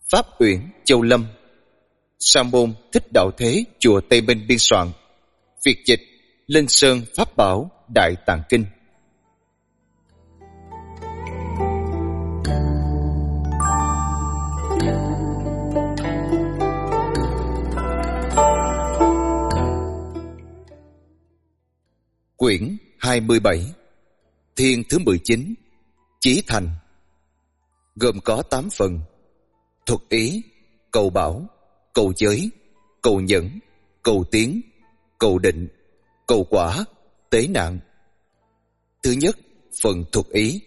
Pháp Uyển, Châu Lâm. Sa môn Thích Đạo Thế, chùa Tây Minh biên soạn. Việt dịch Linh Sơn Pháp Bảo Đại Tạng Kinh. Quyển 27, Thiên thứ 19, Chí Thành. Gồm có 8 phần: thuật ý, cầu bảo, cầu giới, cầu nhẫn, cầu tiến, cầu định, cầu quả, tế nạn. Thứ nhất, phần thuật ý.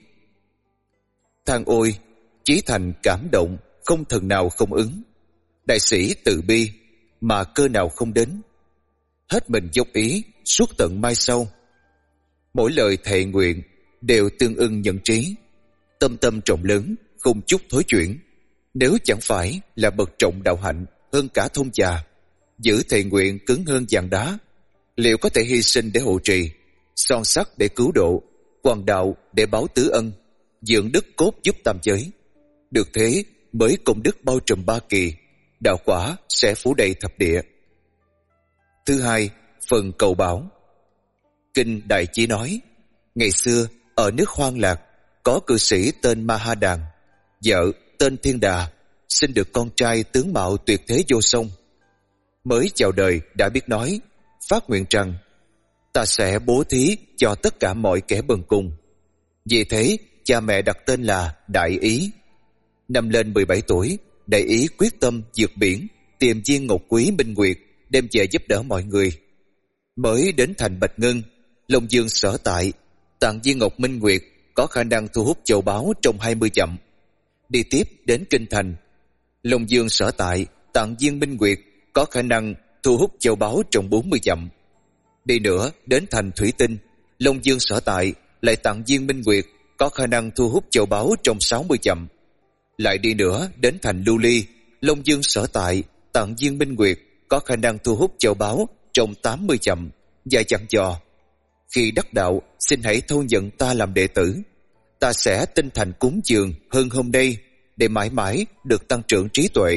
Than ôi, Chí Thành cảm động, không thần nào không ứng. Đại sĩ từ bi, mà cơ nào không đến. Hết mình dốc ý, suốt tận mai sau. Mỗi lời thệ nguyện đều tương ưng nhận trí. Tâm tâm trọng lớn, không chút thối chuyển. Nếu chẳng phải là bậc trọng đạo hạnh hơn cả thông già, giữ thệ nguyện cứng hơn vàng đá, liệu có thể hy sinh để hộ trì, son sắt để cứu độ, hoàng đạo để báo tứ ân, dưỡng đức cốt giúp tam giới? Được thế mới công đức bao trùm 3 kỳ, đạo quả sẽ phủ đầy thập địa. Thứ hai, phần cầu bảo. Kinh Đại Chí nói, ngày xưa ở nước Hoang Lạc có cư sĩ tên Ma Ha Đàn, vợ tên Thiên Đà, sinh được con trai tướng mạo tuyệt thế vô song. Mới chào đời đã biết nói, phát nguyện rằng ta sẽ bố thí cho tất cả mọi kẻ bần cùng. Vì thế cha mẹ đặt tên là Đại Ý. Năm lên 17 tuổi, Đại Ý quyết tâm vượt biển tìm viên ngọc quý minh nguyệt đem về giúp đỡ mọi người. Mới đến thành Bạch Ngân, Long Dương sở tại, tặng viên ngọc minh nguyệt có khả năng thu hút châu báu trong 20 dặm. Đi tiếp đến kinh thành, Long Dương sở tại, tặng viên minh nguyệt có khả năng thu hút châu báu trong 40 dặm. Đi nữa đến thành Thủy Tinh, Long Dương sở tại lại tặng viên minh nguyệt có khả năng thu hút châu báu trong 60 dặm. Lại đi nữa đến thành Lưu Ly, Long Dương sở tại tặng viên minh nguyệt có khả năng thu hút châu báu trong 80 dặm, và dặn dò: khi đắc đạo, xin hãy thu nhận ta làm đệ tử. Ta sẽ tinh thành cúng dường hơn hôm nay, để mãi mãi được tăng trưởng trí tuệ.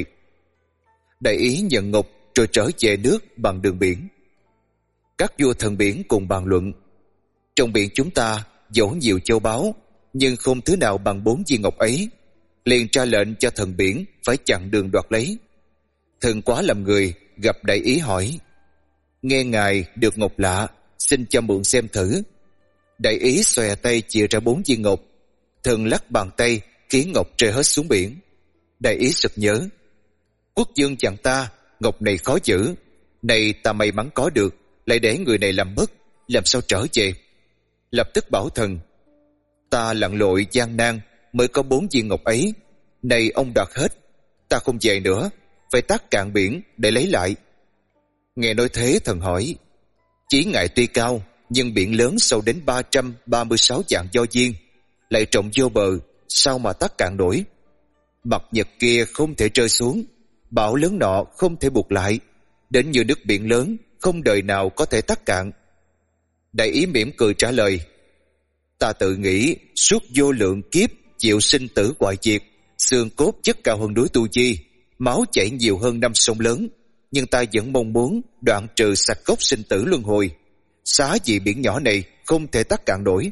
Đại Ý nhận ngọc rồi trở về nước bằng đường biển. Các vua thần biển cùng bàn luận: trong biển chúng ta dẫu nhiều châu báu, nhưng không thứ nào bằng 4 viên ngọc ấy. Liền ra lệnh cho thần biển phải chặn đường đoạt lấy. Thần quá làm người, gặp Đại Ý hỏi: nghe ngài được ngọc lạ, xin cho mượn xem thử. Đại Ý xòe tay chìa ra 4 viên ngọc. Thần lắc bàn tay khiến ngọc rơi hết xuống biển. Đại Ý sực nhớ: quốc dương chặn ta, ngọc này khó giữ. Này ta may mắn có được, lại để người này làm mất, làm sao trở về? Lập tức bảo thần: ta lặn lội gian nan mới có 4 viên ngọc ấy. Này ông đoạt hết, ta không về nữa, phải tát cạn biển để lấy lại. Nghe nói thế, thần hỏi: chí ngài tuy cao, nhưng biển lớn sâu đến 336 vạn do viên, lại trọng vô bờ, sao mà tát cạn nổi? Mặt nhật kia không thể rơi xuống, bão lớn nọ không thể buộc lại, đến như nước biển lớn, không đời nào có thể tát cạn. Đại Ý mỉm cười trả lời: ta tự nghĩ suốt vô lượng kiếp chịu sinh tử hoại diệt, xương cốt chất cao hơn núi Tu Di, máu chảy nhiều hơn năm sông lớn, nhưng ta vẫn mong muốn đoạn trừ sạch gốc sinh tử luân hồi. Xá gì biển nhỏ này không thể tát cạn nổi.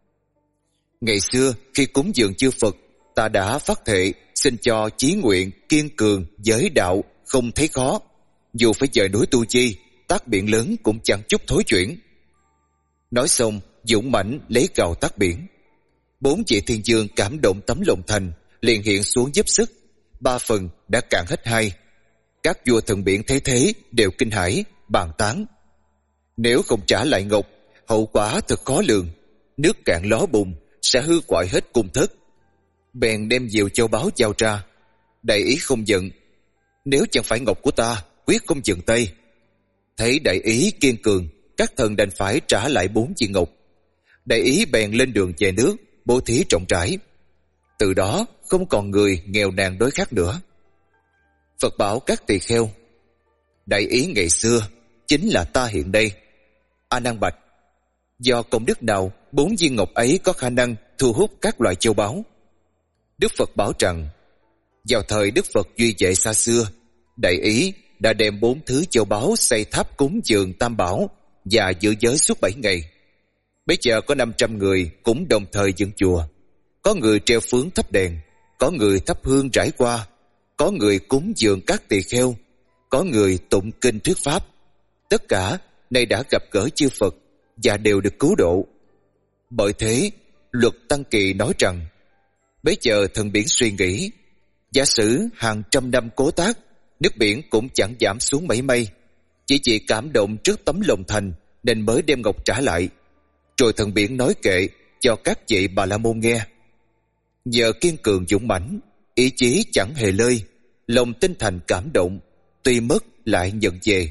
Ngày xưa khi cúng dường chư Phật, ta đã phát thệ xin cho chí nguyện kiên cường giới đạo không thấy khó, dù phải dời núi Tu Di, tát biển lớn cũng chẳng chút thối chuyển. Nói xong dũng mãnh lấy gào tát biển. 4 vị thiên dương cảm động tấm lòng thành, liền hiện xuống giúp sức. 3 phần đã cạn hết 2. Các vua thần biển thấy thế đều kinh hãi bàn tán: nếu không trả lại ngọc, hậu quả thật khó lường. Nước cạn ló bùng, sẽ hư hoại hết cung thất. Bèn đem diều châu báu giao ra. Đại Ý không giận: nếu chẳng phải ngọc của ta, quyết không dừng tay. Thấy Đại Ý kiên cường, các thần đành phải trả lại 4 viên ngọc. Đại Ý bèn lên đường về nước, bố thí rộng rãi. Từ đó không còn người nghèo nàn đói khát nữa. Phật bảo các tỳ kheo: Đại Ý ngày xưa chính là ta hiện đây. A Nan bạch: do công đức nào 4 viên ngọc ấy có khả năng thu hút các loại châu báu? Đức Phật bảo rằng: Vào thời Đức Phật duy vệ xa xưa, Đại Ý đã đem 4 thứ châu báu xây tháp cúng dường Tam Bảo và giữ giới suốt 7 ngày. Bây giờ có 500 người cũng đồng thời dựng chùa. Có người treo phướng thắp đèn, có người thắp hương rải qua, có người cúng dường các tỳ kheo, có người tụng kinh thuyết pháp. Tất cả nay đã gặp gỡ chư Phật và đều được cứu độ. Bởi thế, Luật Tăng Kỳ nói rằng, bấy giờ thần biển suy nghĩ, giả sử hàng trăm năm cố tác, nước biển cũng chẳng giảm xuống mấy may. Chỉ vì cảm động trước tấm lòng thành nên mới đem ngọc trả lại. Rồi thần biển nói kệ cho các vị Bà La Môn nghe. Nhờ kiên cường dũng mãnh, ý chí chẳng hề lơi, lòng tinh thành cảm động, tuy mất lại nhận về.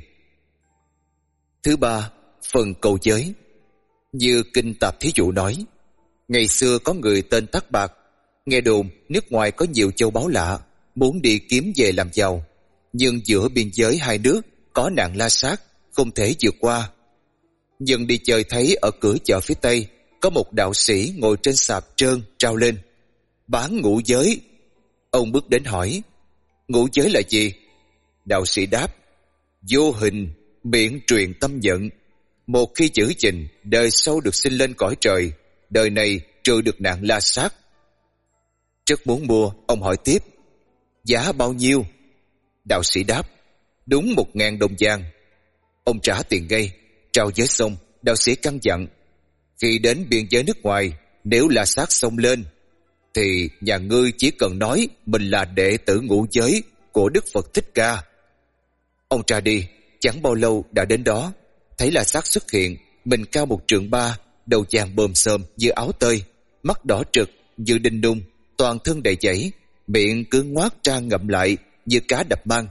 Thứ ba, phần cầu giới. Như kinh Tạp Thí Dụ nói, ngày xưa có người tên Tắc Bạc, nghe đồn nước ngoài có nhiều châu báu lạ, muốn đi kiếm về làm giàu, nhưng giữa biên giới hai nước có nạn la sát, không thể vượt qua. Nhưng đi chơi thấy ở cửa chợ phía Tây có một đạo sĩ ngồi trên sạp trơn trao lên, bán ngũ giới. Ông bước đến hỏi, ngũ giới là gì? Đạo sĩ đáp, vô hình, miệng truyền tâm nhận. Một khi giữ gìn, đời sau được sinh lên cõi trời, đời này trừ được nạn la sát. Rất muốn mua, ông hỏi tiếp, giá bao nhiêu? Đạo sĩ đáp, đúng 1.000 đồng vàng. Ông trả tiền ngay, trao giới xong, đạo sĩ căn dặn, khi đến biên giới nước ngoài, nếu la sát xông lên, thì nhà ngươi chỉ cần nói mình là đệ tử ngũ giới của Đức Phật Thích Ca. Ông ra đi, chẳng bao lâu đã đến đó, thấy la sát xuất hiện, mình cao 1 trượng 3, đầu vàng bồm xồm như áo tơi, mắt đỏ trực như đinh đung, toàn thân đầy chảy, miệng cứ ngoác ra ngậm lại như cá đập mang.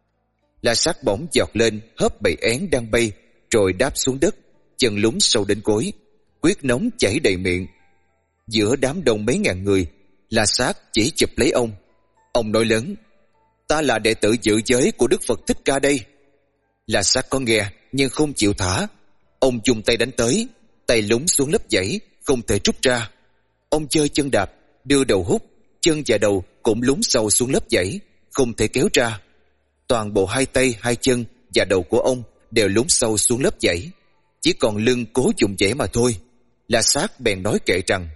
La sát bỗng giọt lên hớp bầy én đang bay, rồi đáp xuống đất, chân lún sâu đến gối, huyết nóng chảy đầy miệng. Giữa đám đông mấy ngàn người, la sát chỉ chụp lấy ông. Ông nói lớn, ta là đệ tử giữ giới của Đức Phật Thích Ca đây. La sát có nghe nhưng không chịu thả. Ông dùng tay đánh tới, tay lún xuống lớp dãy, không thể rút ra. Ông chơi chân đạp, đưa đầu hút, chân và đầu cũng lún sâu xuống lớp dãy, không thể kéo ra. Toàn bộ hai tay, hai chân và đầu của ông đều lún sâu xuống lớp dãy, chỉ còn lưng cố dùng dãy mà thôi. La sát bèn nói kệ rằng,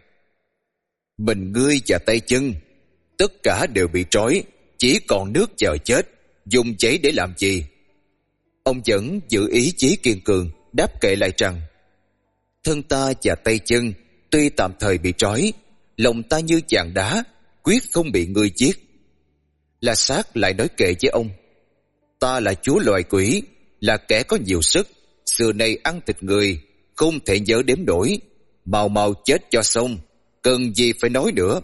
mình ngươi và tay chân, tất cả đều bị trói, chỉ còn nước chờ chết, dùng dãy để làm gì? Ông vẫn giữ ý chí kiên cường, đáp kệ lại rằng, thân ta và tay chân tuy tạm thời bị trói, lòng ta như vàng đá, quyết không bị ngươi giết. La sát lại nói kệ với ông, ta là chúa loài quỷ, là kẻ có nhiều sức, xưa nay ăn thịt người, không thể nhớ đếm nổi, mau mau chết cho xong, cần gì phải nói nữa.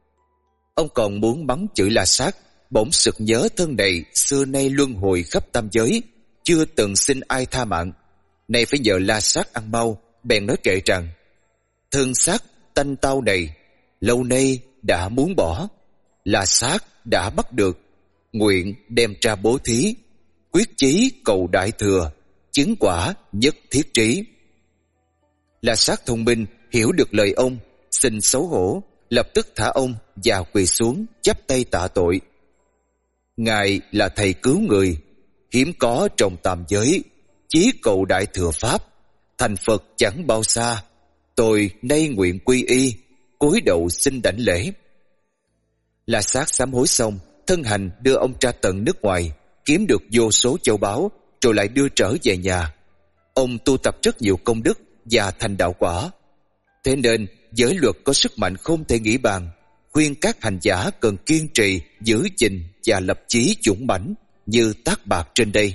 Ông còn muốn mắng chửi La sát, bỗng sực nhớ thân này xưa nay luân hồi khắp tam giới, chưa từng xin ai tha mạng, nay phải nhờ La sát ăn mau, bèn nói kệ rằng, thân xác tanh tao này lâu nay đã muốn bỏ, La sát đã bắt được, nguyện đem ra bố thí, quyết chí cầu đại thừa, chứng quả nhất thiết trí. La sát thông minh hiểu được lời ông, xin xấu hổ, lập tức thả ông và quỳ xuống chắp tay tạ tội. Ngài là thầy cứu người, hiếm có trong tam giới, chí cầu đại thừa pháp, thành Phật chẳng bao xa, tôi nay nguyện quy y, cúi đầu xin đảnh lễ. La sát sám hối xong, thân hành đưa ông ra tận nước ngoài, kiếm được vô số châu báu, rồi lại đưa trở về nhà. Ông tu tập rất nhiều công đức và thành đạo quả. Thế nên giới luật có sức mạnh không thể nghĩ bàn, khuyên các hành giả cần kiên trì, giữ gìn và lập chí dũng mãnh như Tác Bạc trên đây.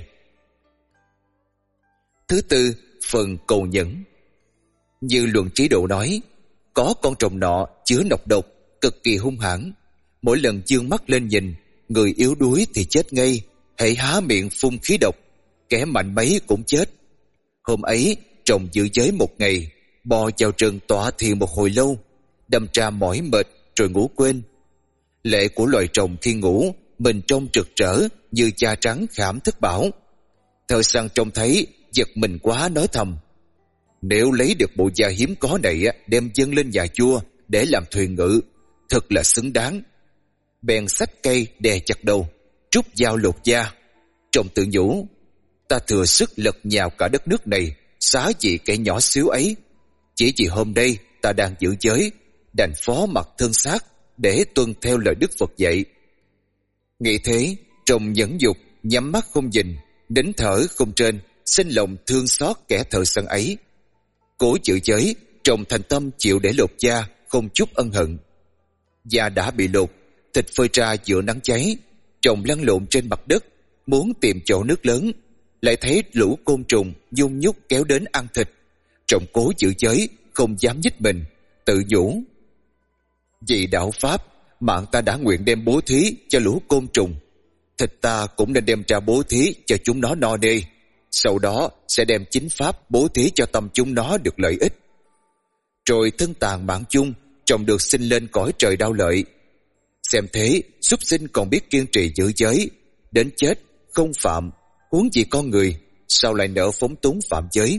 Thứ tư, phần cầu nhẫn. Như Luận Trí Độ nói, có con trùng nọ chứa nọc độc, cực kỳ hung hãn. Mỗi lần dương mắt lên nhìn, người yếu đuối thì chết ngay, hễ há miệng phun khí độc, kẻ mạnh mấy cũng chết. Hôm ấy, trồng giữ giới 1 ngày, bò vào rừng tọa thiền một hồi lâu, đâm ra mỏi mệt rồi ngủ quên. Lệ của loài trồng khi ngủ, mình trông rực rỡ như da trắng khảm thất bảo. Thợ săn trông thấy, giật mình quá nói thầm, nếu lấy được bộ da hiếm có này đem dâng lên nhà vua để làm thuyền ngự, thật là xứng đáng. bèn xách cây đè chặt đầu, rút dao lột da. Trong tự nhủ, ta thừa sức lật nhào cả đất nước này, xá gì kẻ nhỏ xíu ấy. Chỉ vì hôm nay ta đang giữ giới, đành phó mặc thân xác để tuân theo lời Đức Phật dạy. Nghĩ thế, trong nhẫn dục, nhắm mắt không nhìn, nín thở không trên, sinh lòng thương xót kẻ thợ săn ấy. Cố giữ giới, trong thành tâm chịu để lột da, không chút ân hận. Da đã bị lột, thịt phơi ra giữa nắng cháy, chồng lăn lộn trên mặt đất, muốn tìm chỗ nước lớn, lại thấy lũ côn trùng nhung nhúc kéo đến ăn thịt. Trọng cố giữ giới, không dám nhích mình, tự nhủ: vì đạo pháp, mạng ta đã nguyện đem bố thí cho lũ côn trùng, thịt ta cũng nên đem ra bố thí cho chúng nó no nê. Sau đó sẽ đem chính pháp bố thí cho tâm chúng nó được lợi ích. Rồi thân tàn mạng chung, chồng được sinh lên cõi trời đau lợi. Xem thế, súc sinh còn biết kiên trì giữ giới, đến chết không phạm, huống gì con người, sao lại nỡ phóng túng phạm giới.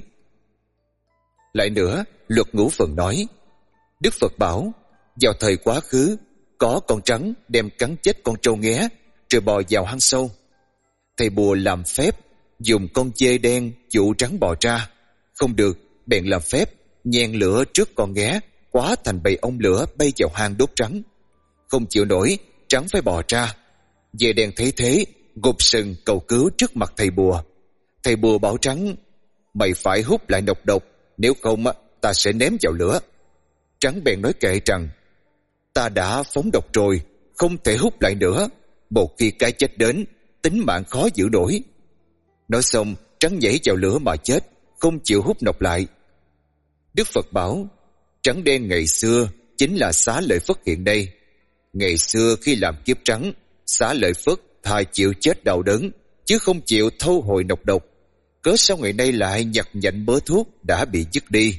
Lại nữa, luật ngũ phần nói, Đức Phật bảo, vào thời quá khứ, có con trắng đem cắn chết con trâu nghé, rồi bò vào hang sâu. Thầy bùa làm phép, dùng con dê đen dụ trắng bò ra. Không được, bèn làm phép, nhen lửa trước con nghé, quá thành bầy ong lửa bay vào hang đốt trắng. Không chịu nổi, trắng phải bò ra. Dê đen thấy thế, gục sừng cầu cứu trước mặt thầy bùa. Thầy bùa bảo trắng, mày phải hút lại nọc độc, nếu không ta sẽ ném vào lửa. Trắng bèn nói kệ rằng, ta đã phóng độc rồi, không thể hút lại nữa. Một khi cái chết đến, tính mạng khó giữ nổi. Nói xong, trắng nhảy vào lửa mà chết, không chịu hút nọc lại. Đức Phật bảo, trắng đen ngày xưa chính là Xá Lợi Phất hiện nay. Ngày xưa khi làm kiếp trắng, Xá Lợi Phất thà chịu chết đau đớn, chứ không chịu thâu hồi nọc độc. Cớ sao ngày nay lại nhặt nhạnh bớ thuốc đã bị dứt đi.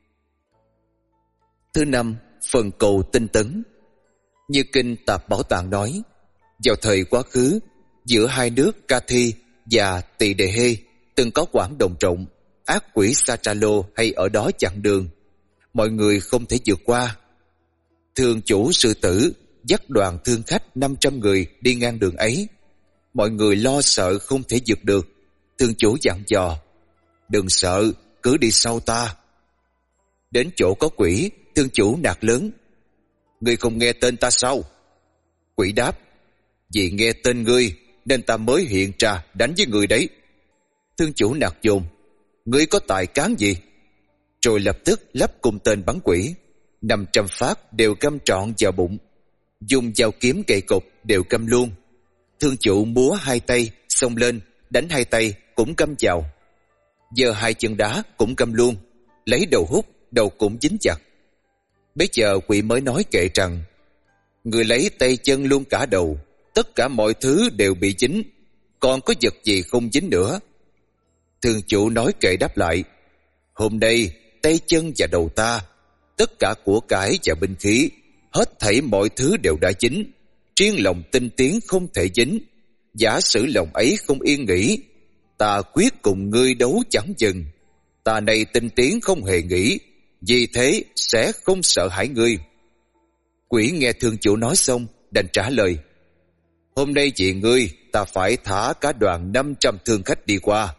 Thứ năm, phần cầu tinh tấn. Như kinh Tạp Bảo Tạng nói, vào thời quá khứ, giữa hai nước Ca Thi và Tỳ Đề Hê từng có quảng đồng rộng, ác quỷ Sa Tra Lô hay ở đó chặn đường, mọi người không thể vượt qua. Thương chủ sư tử dắt đoàn thương khách 500 người đi ngang đường ấy. Mọi người lo sợ không thể vượt được. Thương chủ dặn dò, đừng sợ, cứ đi sau ta. Đến chỗ có quỷ, thương chủ nạt lớn, ngươi không nghe tên ta sao? Quỷ đáp, vì nghe tên ngươi nên ta mới hiện ra đánh với người đấy. Thương chủ nạt dồn, ngươi có tài cán gì? Rồi lập tức lắp cung tên bắn quỷ, 500 phát đều cắm trọn vào bụng, dùng dao kiếm gậy cục đều cắm luôn. Thương chủ múa hai tay xông lên, đánh hai tay cũng cắm vào, giơ hai chân đá cũng cắm luôn, lấy đầu hút, đầu cũng dính chặt. Bấy giờ quỷ mới nói kệ rằng, người lấy tay chân luôn cả đầu, tất cả mọi thứ đều bị dính, còn có vật gì không dính nữa? Thương chủ nói kệ đáp lại, hôm nay tay chân và đầu ta, tất cả của cải và binh khí, hết thảy mọi thứ đều đã dính, riêng lòng tinh tiến không thể dính. Giả sử lòng ấy không yên nghỉ, ta quyết cùng ngươi đấu chẳng dừng. Ta này tinh tiến không hề nghỉ, vì thế sẽ không sợ hãi ngươi. Quỷ nghe thương chủ nói xong, đành trả lời, hôm nay vì ngươi, ta phải thả cả đoàn 500 thương khách đi qua.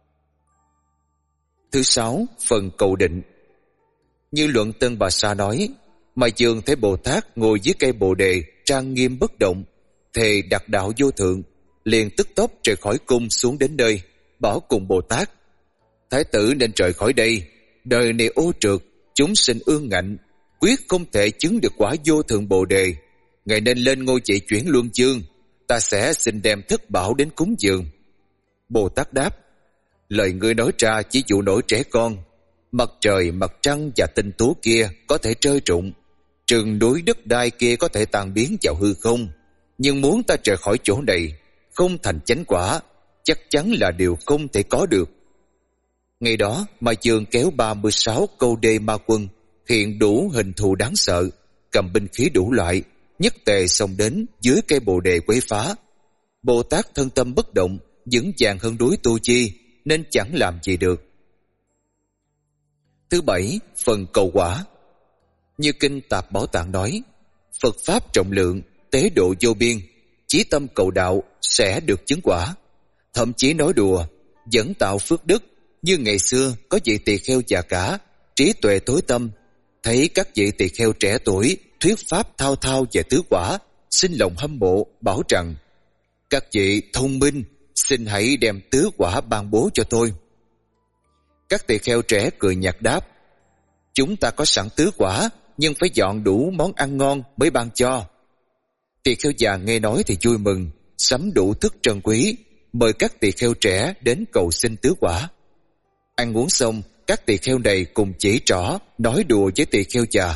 Thứ sáu, phần cầu định. Như luận Tân Bà Sa nói, mà dường thấy Bồ Tát ngồi dưới cây Bồ Đề trang nghiêm bất động, thề đạt đạo vô thượng, liền tức tốc rời khỏi cung xuống đến nơi, bảo cùng Bồ Tát, Thái tử nên rời khỏi đây, đời này ô trượt, chúng sinh ương ngạnh, quyết không thể chứng được quả vô thượng Bồ Đề. Ngài nên lên ngôi vị chuyển luân chương, ta sẽ xin đem thất bảo đến cúng dường. Bồ Tát đáp, lời ngươi nói ra chỉ dụ nổi trẻ con. Mặt trời, mặt trăng và tinh tú kia có thể rơi rụng, rừng núi đất đai kia có thể tan biến vào hư không, nhưng muốn ta rời khỏi chỗ này, không thành chánh quả, chắc chắn là điều không thể có được. Ngày đó, Ma Dương kéo 36 câu đê ma quân, hiện đủ hình thù đáng sợ, cầm binh khí đủ loại, nhất tề xông đến dưới cây Bồ Đề quấy phá. Bồ Tát thân tâm bất động, vững vàng hơn núi Tu Chi, nên chẳng làm gì được. Thứ bảy, phần cầu quả. Như kinh Tạp Bảo Tạng nói, Phật Pháp trọng lượng, tế độ vô biên, chí tâm cầu đạo sẽ được chứng quả. Thậm chí nói đùa, vẫn tạo phước đức, như ngày xưa có vị tỳ kheo già cả, trí tuệ tối tâm, thấy các vị tỳ kheo trẻ tuổi thuyết pháp thao thao về tứ quả, sinh lòng hâm mộ, bảo rằng: các vị thông minh, xin hãy đem tứ quả ban bố cho tôi. Các tỳ kheo trẻ cười nhạt đáp: chúng ta có sẵn tứ quả, nhưng phải dọn đủ món ăn ngon mới ban cho. Tỳ kheo già nghe nói thì vui mừng, sắm đủ thức trân quý, mời các tỳ kheo trẻ đến cầu xin tứ quả. Ăn uống xong, các tỳ kheo này cùng chỉ trỏ, nói đùa với tỳ kheo già: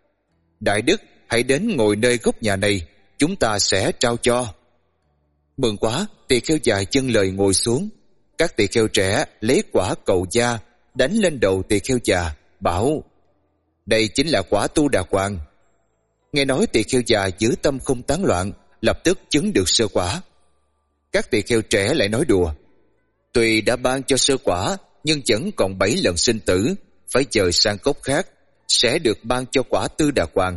đại đức, hãy đến ngồi nơi góc nhà này, chúng ta sẽ trao cho. Mừng quá, tỳ kheo già dâng lời ngồi xuống. Các tỳ kheo trẻ lấy quả cầu gia đánh lên đầu tỳ kheo già, bảo: đây chính là quả Tu Đà Hoàng. Nghe nói tỳ kheo già giữ tâm không tán loạn, lập tức chứng được sơ quả. Các tỳ kheo trẻ lại nói đùa: tuy đã ban cho sơ quả, nhưng vẫn còn 7 lần sinh tử, phải chờ sang cốc khác sẽ được ban cho quả Tư Đà Hoàng.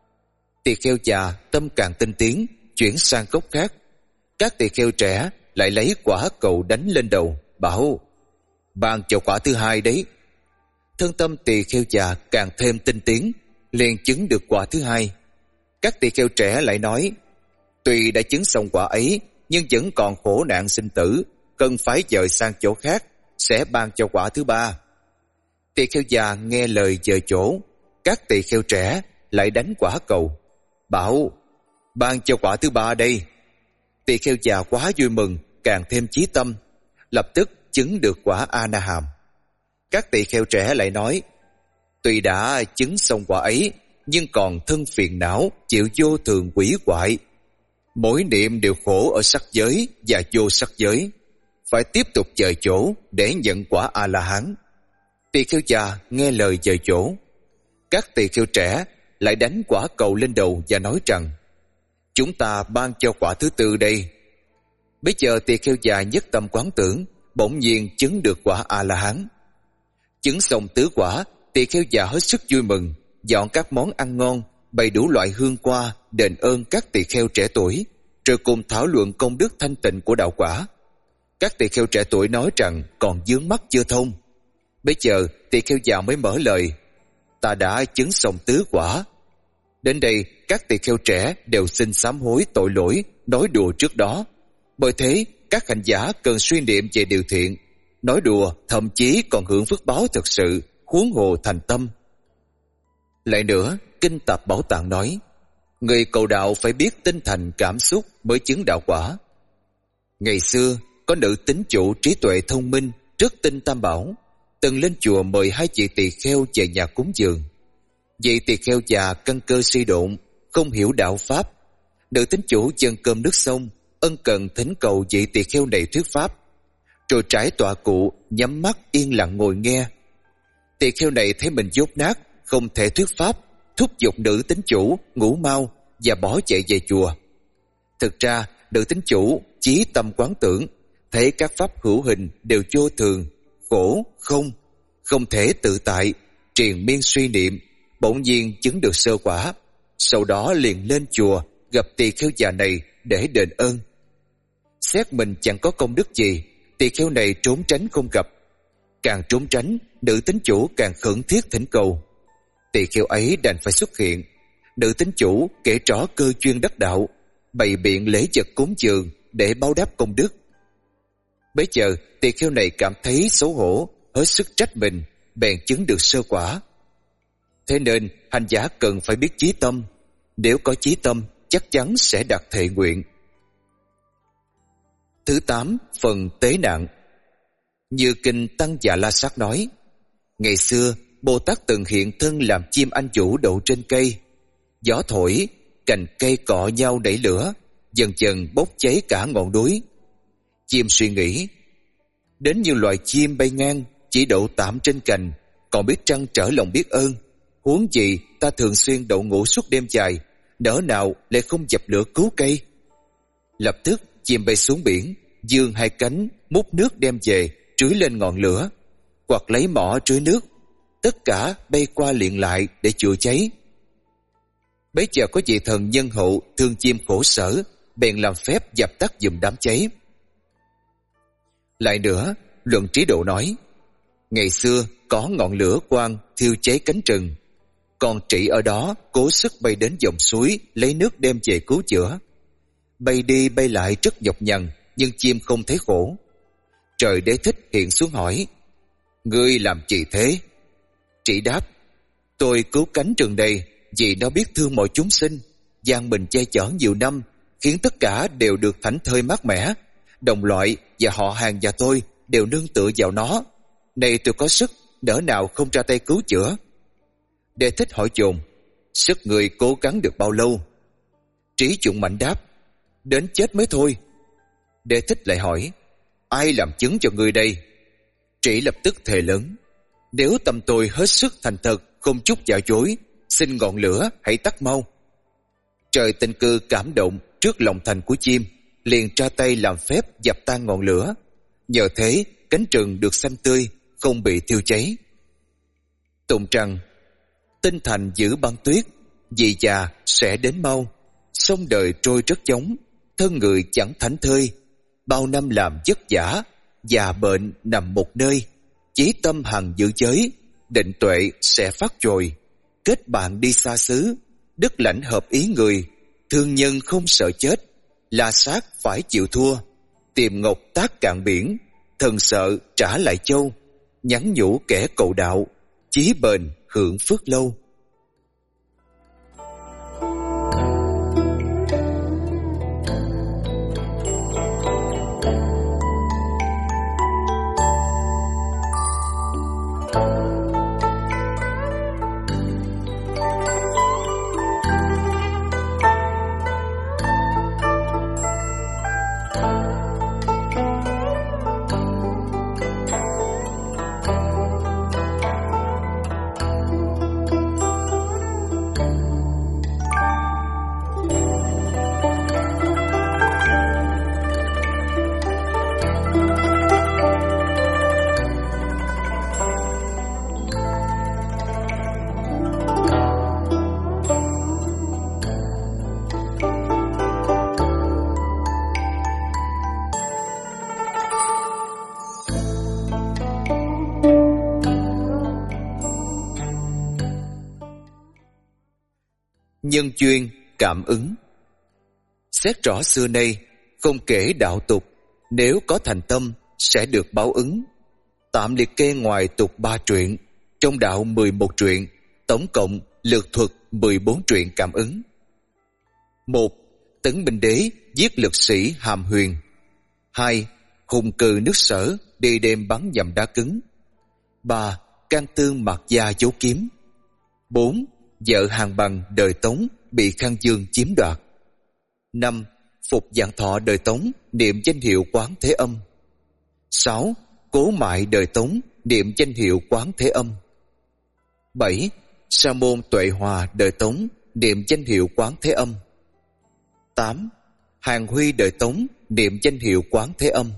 Tỳ kheo già tâm càng tinh tiến, chuyển sang cốc khác. Các tỳ kheo trẻ lại lấy quả cầu đánh lên đầu, bảo: ban cho quả thứ hai đấy. Thân tâm tỳ kheo già càng thêm tinh tiến, liền chứng được quả thứ hai. Các tỳ kheo trẻ lại nói: tuy đã chứng xong quả ấy, nhưng vẫn còn khổ nạn sinh tử, cần phải dời sang chỗ khác, sẽ ban cho quả thứ ba. Tỳ kheo già nghe lời dời chỗ. Các tỳ kheo trẻ lại đánh quả cầu, bảo: ban cho quả thứ ba đây. Tỳ kheo già quá vui mừng, càng thêm chí tâm, lập tức chứng được quả A Na Hàm. Các tỳ kheo trẻ lại nói: tuy đã chứng xong quả ấy, nhưng còn thân phiền não, chịu vô thường quỷ quại, mỗi niệm đều khổ ở sắc giới và vô sắc giới, phải tiếp tục dời chỗ để nhận quả A La Hán. Tỳ kheo già nghe lời dời chỗ. Các tỳ kheo trẻ lại đánh quả cầu lên đầu và nói rằng: chúng ta ban cho quả thứ tư đây. Bây giờ tỳ kheo già nhất tâm quán tưởng, bỗng nhiên chứng được quả A La Hán. Chứng xong tứ quả, tỳ kheo già hết sức vui mừng, dọn các món ăn ngon, bày đủ loại hương qua đền ơn các tỳ kheo trẻ tuổi, rồi cùng thảo luận công đức thanh tịnh của đạo quả. Các tỳ kheo trẻ tuổi nói rằng còn vướng mắc chưa thông. Bây giờ tỳ kheo già mới mở lời: ta đã chứng xong tứ quả. Đến đây các tỳ kheo trẻ đều xin sám hối tội lỗi nói đùa trước đó. Bởi thế các hành giả cần suy niệm về điều thiện. Nói đùa thậm chí còn hưởng phước báo thật sự, huống hồ thành tâm. Lại nữa, Kinh Tạp Bảo Tạng nói: người cầu đạo phải biết tinh thành cảm xúc mới chứng đạo quả. Ngày xưa có nữ tín chủ trí tuệ thông minh, rất tin Tam Bảo, từng lên chùa mời 2 vị tỳ kheo về nhà cúng dường. Vị tỳ kheo già căn cơ suy độn, không hiểu đạo pháp. Nữ tín chủ dâng cơm nước xong, ân cần thỉnh cầu vị tỳ kheo này thuyết pháp, rồi trải tọa cụ, nhắm mắt yên lặng ngồi nghe. Tỳ kheo này thấy mình dốt nát, không thể thuyết pháp, thúc giục nữ tín chủ ngủ mau và bỏ chạy về chùa. Thực ra nữ tín chủ chí tâm quán tưởng, thấy các pháp hữu hình đều vô thường, khổ, không thể tự tại, triền miên suy niệm, bỗng nhiên chứng được sơ quả. Sau đó liền lên chùa gặp tỳ kheo già này để đền ơn. Xét mình chẳng có công đức gì, tỳ kheo này trốn tránh không gặp. Càng trốn tránh, nữ tín chủ càng khẩn thiết thỉnh cầu. Tỳ kheo ấy đành phải xuất hiện. Nữ tín chủ kể rõ cơ duyên đắc đạo, bày biện lễ vật cúng dường để báo đáp công đức. Bấy giờ tỳ kheo này cảm thấy xấu hổ, hết sức trách mình, bèn chứng được sơ quả. Thế nên hành giả cần phải biết chí tâm. Nếu có chí tâm, chắc chắn sẽ đạt thệ nguyện. Thứ 8. Phần tế nạn. Như Kinh Tăng Già La Sát nói: ngày xưa Bồ Tát từng hiện thân làm chim anh vũ đậu trên cây. Gió thổi, cành cây cọ nhau đẩy lửa, dần dần bốc cháy cả ngọn núi. Chim suy nghĩ: đến như loài chim bay ngang, chỉ đậu tạm trên cành, còn biết trăn trở lòng biết ơn. Huống gì ta thường xuyên đậu ngủ suốt đêm dài, nỡ nào lại không dập lửa cứu cây. Lập tức chim bay xuống biển, vươn 2 cánh múc nước đem về, trưới lên ngọn lửa, hoặc lấy mỏ trưới nước, tất cả bay qua liền lại để chữa cháy. Bấy giờ có vị thần nhân hậu thương chim khổ sở, bèn làm phép dập tắt giùm đám cháy. Lại nữa, Luận Trí Độ nói, ngày xưa có ngọn lửa quang thiêu cháy cánh rừng, con trĩ ở đó cố sức bay đến dòng suối lấy nước đem về cứu chữa. Bay đi bay lại rất nhọc nhằn, nhưng chim không thấy khổ. Trời Đế Thích hiện xuống hỏi, ngươi làm gì thế? Trĩ đáp, tôi cứu cánh rừng đây vì nó biết thương mọi chúng sinh, gian mình che chở nhiều năm, khiến tất cả đều được thảnh thơi mát mẻ. Đồng loại và họ hàng và tôi đều nương tựa vào nó. Nay tôi có sức, nỡ nào không ra tay cứu chữa. Đế Thích hỏi dồn, sức người cố gắng được bao lâu? Trí Dụng Mạnh đáp, đến chết mới thôi. Đế Thích lại hỏi, ai làm chứng cho ngươi đây? Trĩ lập tức thề lớn, nếu tâm tôi hết sức thành thật, không chút giả dối, xin ngọn lửa hãy tắt mau. Trời Tinh Cư cảm động trước lòng thành của chim, liền ra tay làm phép dập tan ngọn lửa. Nhờ thế cánh rừng được xanh tươi, không bị thiêu cháy. Tụng rằng, tinh thành giữ băng tuyết, vì già sẽ đến mau. Sông đời trôi rất chóng, thân người chẳng thảnh thơi. Bao năm làm vất vả, già bệnh nằm một nơi. Chí tâm hằng giữ giới, định tuệ sẽ phát dồi. Kết bạn đi xa xứ, đức lãnh hợp ý người. Thương nhân không sợ chết, là sát phải chịu thua. Tìm ngọc tác cạn biển, thần sợ trả lại châu. Nhắn nhủ kẻ cầu đạo, chí bền hưởng phước lâu. Nhân duyên cảm ứng. Xét rõ xưa nay, không kể đạo tục, nếu có thành tâm sẽ được báo ứng. Tạm liệt kê ngoài tục 3 truyện, trong đạo 11 truyện, tổng cộng lược thuật 14 truyện cảm ứng. 1. Tấn Minh Đế giết lực sĩ Hàm Huyền. 2. Hùng Cừ nước Sở đi đêm bắn nhầm đá cứng. 3. Can Tương Mạc Gia giấu kiếm. 4. Vợ Hàn Bằng đời Tống bị Khang Dương chiếm đoạt. 5. Phục Dạng Thọ đời Tống niệm danh hiệu Quán Thế Âm. 6. Cố Mại đời Tống niệm danh hiệu Quán Thế Âm. 7. Sa Môn Tuệ Hòa đời Tống niệm danh hiệu Quán Thế Âm. 8. Hàng Huy đời Tống niệm danh hiệu Quán Thế Âm.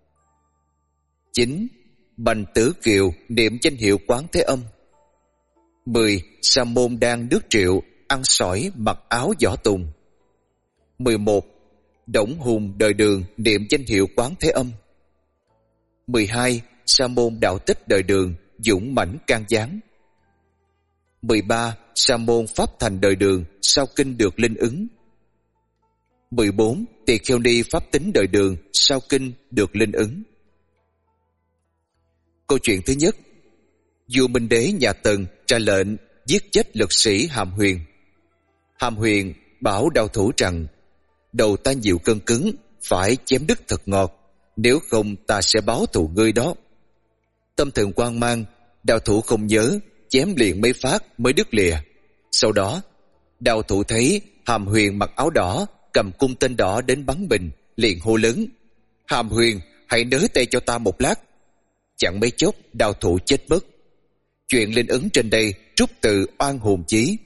9. Bành Tử Kiều niệm danh hiệu Quán Thế Âm. 10. Sa Môn Đan nước Triệu ăn sỏi mặc áo võ tùng. 11. Đổng Hùng đời Đường niệm danh hiệu Quán Thế Âm. 12. Sa Môn Đạo Tích đời Đường dũng mãnh can gián. 13. Sa Môn Pháp Thành đời Đường sau kinh được linh ứng. 14. Tỳ Kheo Ni Pháp Tính đời Đường sau kinh được linh ứng. Câu chuyện thứ nhất. Vua Minh Đế nhà Tần ra lệnh giết chết lực sĩ Hàm Huyền. Hàm Huyền bảo đao thủ rằng, đầu ta nhiều cân cứng, phải chém đứt thật ngọt, nếu không ta sẽ báo thù ngươi đó. Tâm thần hoang mang, đao thủ không nhớ, chém liền mấy phát mới đứt lìa. Sau đó, đao thủ thấy Hàm Huyền mặc áo đỏ, cầm cung tên đỏ đến bắn mình, liền hô lớn, Hàm Huyền, hãy nới tay cho ta một lát. Chẳng mấy chốc đao thủ chết mất. Chuyện linh ứng trên đây trút từ oan hồn chí.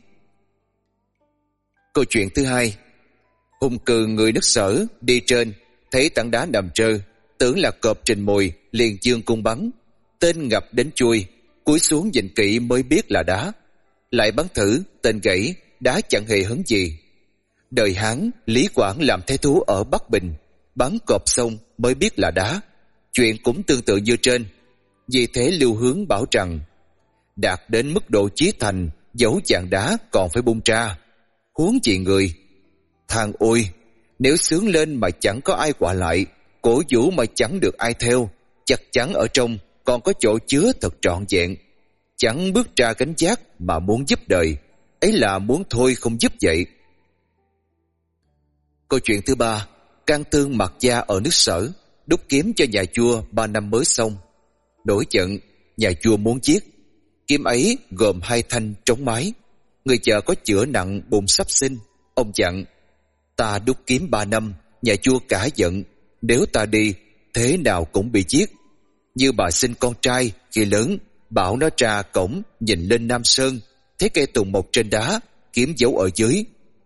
Câu chuyện thứ hai. Hùng Cừ người nước Sở đi trên, thấy tảng đá nằm trơ, tưởng là cọp trình mồi, liền giương cung bắn. Tên ngập đến chui, cúi xuống nhìn kỹ mới biết là đá. Lại bắn thử, tên gãy, đá chẳng hề hấn gì. Đời Hán, Lý Quảng làm thái thú ở Bắc Bình, bắn cọp xong mới biết là đá. Chuyện cũng tương tự như trên. Vì thế Lưu Hướng bảo rằng đạt đến mức độ chí thành, dẫu chàng đá còn phải bung ra, huống chi người. Thằng ôi, nếu sướng lên mà chẳng có ai quả lại, cổ vũ mà chẳng được ai theo, chắc chắn ở trong còn có chỗ chứa thật trọn vẹn. Chẳng bước ra cánh giác mà muốn giúp đời, ấy là muốn thôi không giúp vậy. Câu chuyện thứ ba, Can Tương Mặc Gia ở nước Sở, đúc kiếm cho nhà vua 3 năm mới xong. Nổi giận, nhà vua muốn giết. Kiếm ấy gồm 2 thanh trống mái. Người vợ có chữa nặng bụng sắp sinh. Ông dặn, ta đúc kiếm 3 năm, nhà vua cả giận, nếu ta đi, thế nào cũng bị giết. Như bà sinh con trai, khi lớn, bảo nó ra cổng, nhìn lên Nam Sơn, thấy cây tùng mọc trên đá, kiếm giấu ở dưới.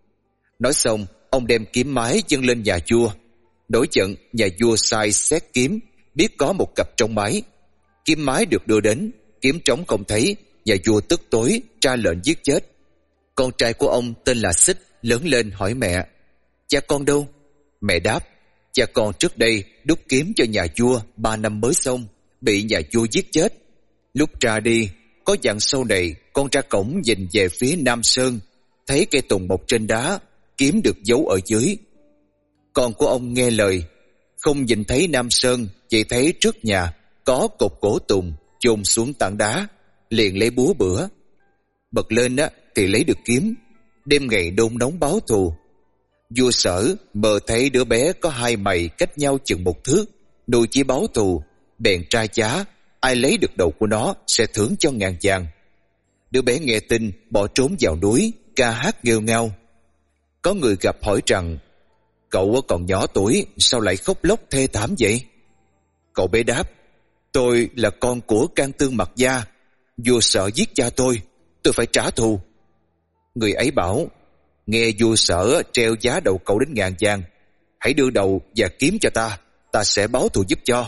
Nói xong, ông đem kiếm mái dâng lên nhà vua. Nổi giận, nhà vua sai xét kiếm, biết có một cặp trống mái. Kiếm mái được đưa đến, kiếm trống không thấy, nhà vua tức tối ra lệnh giết chết. Con trai của ông tên là Xích lớn lên hỏi mẹ, cha con đâu? Mẹ đáp, cha con trước đây đúc kiếm cho nhà vua 3 năm mới xong, bị nhà vua giết chết. Lúc ra đi, có dặn sau này con ra cổng nhìn về phía Nam Sơn, thấy cây tùng mọc trên đá, kiếm được giấu ở dưới. Con của ông nghe lời, không nhìn thấy Nam Sơn, chỉ thấy trước nhà có cột gỗ tùng chôn xuống tảng đá, liền lấy búa bữa. Bật lên thì lấy được kiếm, đêm ngày đôn nóng báo thù. Vua Sở mơ thấy đứa bé có 2 mày cách nhau chừng 1 thước, nuôi chỉ báo thù, bèn tra giá, ai lấy được đầu của nó sẽ thưởng cho 1000 vàng. Đứa bé nghe tin bỏ trốn vào núi, ca hát nghêu ngao. Có người gặp hỏi rằng, cậu còn nhỏ tuổi sao lại khóc lóc thê thảm vậy? Cậu bé đáp, tôi là con của Can Tương Mặc Gia, vua Sở giết cha tôi phải trả thù. Người ấy bảo, nghe vua Sở treo giá đầu cậu đến 1000 vàng, hãy đưa đầu và kiếm cho ta sẽ báo thù giúp cho.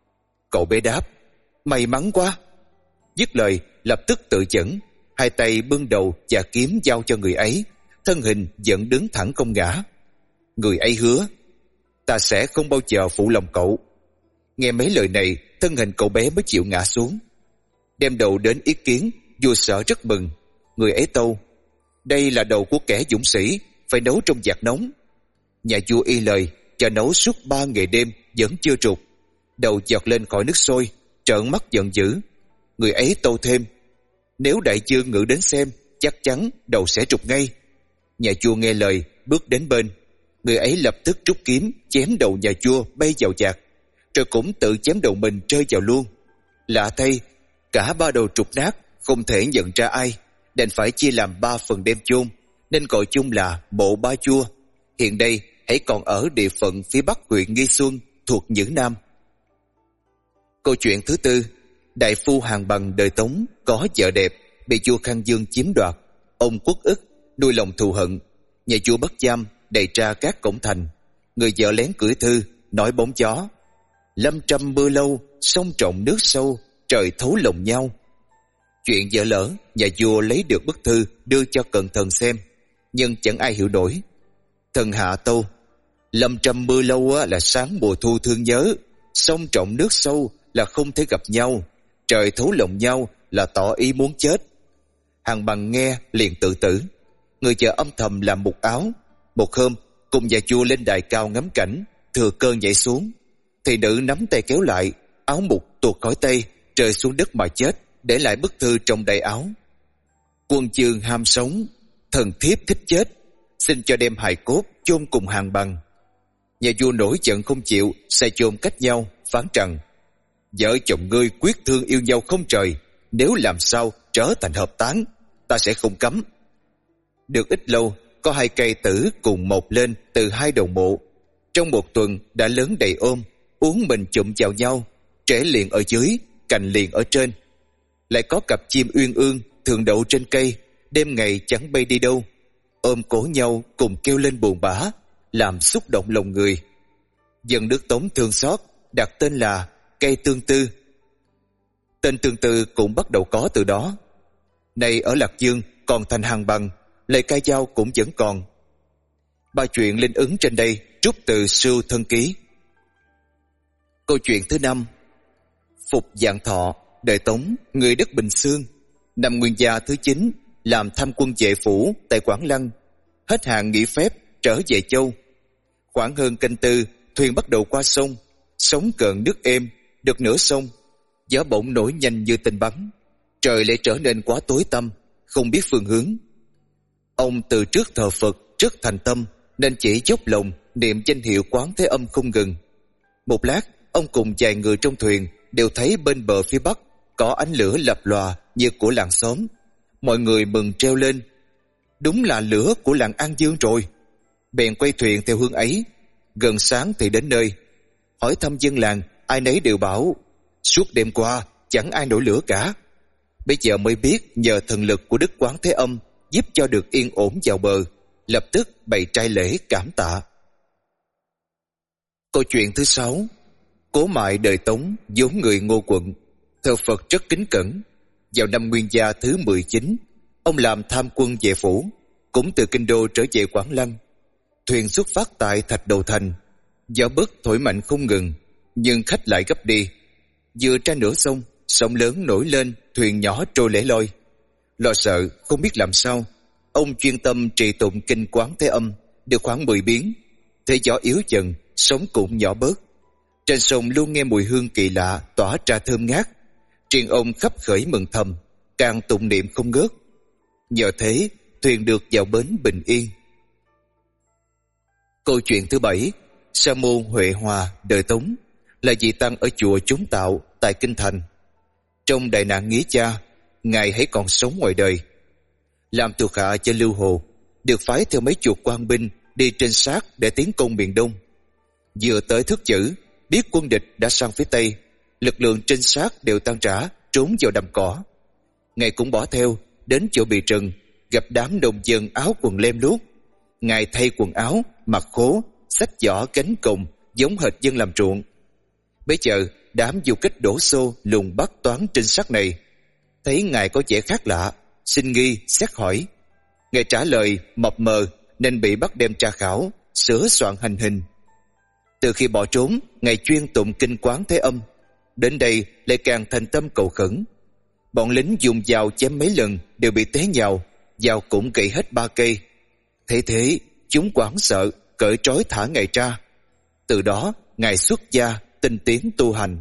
Cậu bé đáp, may mắn quá. Dứt lời lập tức tự dẫn, 2 tay bưng đầu và kiếm giao cho người ấy, thân hình vẫn đứng thẳng không ngã. Người ấy hứa, ta sẽ không bao giờ phụ lòng cậu. Nghe mấy lời này, thân hình cậu bé mới chịu ngã xuống. Đem đầu đến ý kiến, vua Sở rất mừng. Người ấy tâu, đây là đầu của kẻ dũng sĩ, phải nấu trong vạc nóng. Nhà vua y lời, cho nấu suốt 3 ngày đêm vẫn chưa trục. Đầu giọt lên khỏi nước sôi, trợn mắt giận dữ. Người ấy tâu thêm, nếu đại vương ngự đến xem, chắc chắn đầu sẽ trục ngay. Nhà vua nghe lời, bước đến bên. Người ấy lập tức rút kiếm chém đầu nhà vua bay vào vạc, rồi cũng tự chém đầu mình rơi vào luôn. Lạ thay, cả 3 đầu trục nát, không thể nhận ra ai, đành phải chia làm 3 phần đem chôn, nên gọi chung là mộ Ba Chua. Hiện đây hãy còn ở địa phận phía bắc huyện Nghi Xuân thuộc Nhữ Nam. Câu chuyện thứ tư, đại phu Hàn Bằng đời Tống có vợ đẹp, bị vua Khang Dương chiếm đoạt. Ông uất ức, nuôi lòng thù hận. Nhà vua bắt giam, đày ra các cổng thành. Người vợ lén gửi thư, nói bóng gió, lâm trăm mưa lâu, sông trọng nước sâu, trời thấu lòng nhau. Chuyện vợ lỡ, nhà vua lấy được bức thư đưa cho cận thần xem, nhưng chẳng ai hiểu nổi. Thần hạ tâu, lâm trăm mưa lâu là sáng mùa thu thương nhớ, sông trọng nước sâu là không thể gặp nhau, trời thấu lòng nhau là tỏ ý muốn chết. Hàn Bằng nghe liền tự tử. Người vợ âm thầm làm mục áo. Một hôm cùng nhà vua lên đài cao ngắm cảnh, thừa cơ nhảy xuống. Thị nữ nắm tay kéo lại, áo mục tuột khỏi tay, rơi xuống đất mà chết, để lại bức thư trong đầy áo. Quân chương ham sống, thần thiếp thích chết, xin cho đem hài cốt chôn cùng Hàn Bằng. Nhà vua nổi giận không chịu, sai chôn cách nhau, phán rằng, vợ chồng ngươi quyết thương yêu nhau không trời, nếu làm sao trở thành hợp tán, ta sẽ không cấm. Được ít lâu, có 2 cây tử cùng mọc lên từ 2 đầu mộ. Trong 1 tuần đã lớn đầy ôm, uống mình chụm vào nhau, rễ liền ở dưới, cành liền ở trên. Lại có cặp chim uyên ương thường đậu trên cây, đêm ngày chẳng bay đi đâu, ôm cổ nhau cùng kêu lên buồn bã, làm xúc động lòng người. Dân nước Tống thương xót, đặt tên là cây tương tư. Tên tương tư cũng bắt đầu có từ đó. Nay ở Lạc Dương còn thành Hàn Bằng, lời ca dao cũng vẫn còn. Ba chuyện linh ứng trên đây trút từ Sưu Thân Ký. Câu chuyện thứ 5. Phục Dạng Thọ, đời Tống, người đất Bình Xương, năm Nguyên Gia thứ 9, làm tham quân vệ phủ tại Quảng Lăng. Hết hạn nghỉ phép trở về Châu. Khoảng hơn canh tư, thuyền bắt đầu qua sông. Sóng cợn nước êm, được nửa sông, gió bỗng nổi nhanh như tên bắn. Trời lại trở nên quá tối tăm, không biết phương hướng. Ông từ trước thờ Phật rất thành tâm, nên chỉ dốc lòng niệm danh hiệu Quán Thế Âm không ngừng. Một lát, ông cùng vài người trong thuyền đều thấy bên bờ phía bắc có ánh lửa lập lòa như của làng xóm. Mọi người mừng treo lên. Đúng là lửa của làng An Dương rồi. Bèn quay thuyền theo hướng ấy. Gần sáng thì đến nơi. Hỏi thăm dân làng, ai nấy đều bảo suốt đêm qua chẳng ai nổi lửa cả. Bây giờ mới biết nhờ thần lực của Đức Quán Thế Âm giúp cho được yên ổn vào bờ. Lập tức bày trai lễ cảm tạ. Câu chuyện thứ 6. Cố Mại đời Tống, vốn người Ngô Quận, thờ Phật rất kính cẩn. Vào năm Nguyên Gia thứ 19, ông làm tham quân vệ phủ, cũng từ kinh đô trở về Quảng Lăng. Thuyền xuất phát tại Thạch Đầu Thành. Gió bấc thổi mạnh không ngừng, nhưng khách lại gấp đi. Vừa ra nửa sông, sóng lớn nổi lên, thuyền nhỏ trôi lẻ loi. Lo sợ không biết làm sao, ông chuyên tâm trì tụng kinh Quán Thế Âm được khoảng 10 biến. Thế gió yếu dần, sóng cũng nhỏ bớt. Trên sông luôn nghe mùi hương kỳ lạ tỏa ra thơm ngát. Riêng ông khắp khởi mừng thầm, càng tụng niệm không ngớt. Nhờ thế, thuyền được vào bến bình yên. Câu chuyện thứ 7. Sa môn Huệ Hòa đời Tống, là vị tăng ở chùa Chúng Tạo tại Kinh Thành. Trong đại nạn nghĩa cha, ngài hãy còn sống ngoài đời. Làm thuộc hạ cho Lưu Hồ, được phái theo mấy chục quan binh đi trinh sát để tiến công miền Đông. Vừa tới Thước Chữ, biết quân địch đã sang phía Tây, lực lượng trinh sát đều tan rã trốn vào đầm cỏ. Ngài cũng bỏ theo đến chỗ bị trừng, gặp đám nông dân áo quần lem luốc. Ngài thay quần áo, mặc khố, xách giỏ cánh cồng giống hệt dân làm ruộng. Bây giờ đám du kích đổ xô lùng bắt toán trinh sát này, thấy ngài có vẻ khác lạ, xin nghi xét hỏi. Ngài trả lời mập mờ nên bị bắt đem tra khảo, sửa soạn hành hình. Từ khi bỏ trốn, ngài chuyên tụng kinh Quán Thế Âm, đến đây lại càng thành tâm cầu khẩn. Bọn lính dùng dao chém mấy lần đều bị té nhào, dao cũng gãy hết 3 cây. Thế thế, chúng hoảng sợ, cởi trói thả ngài ra. Từ đó, ngài xuất gia, tinh tiến tu hành.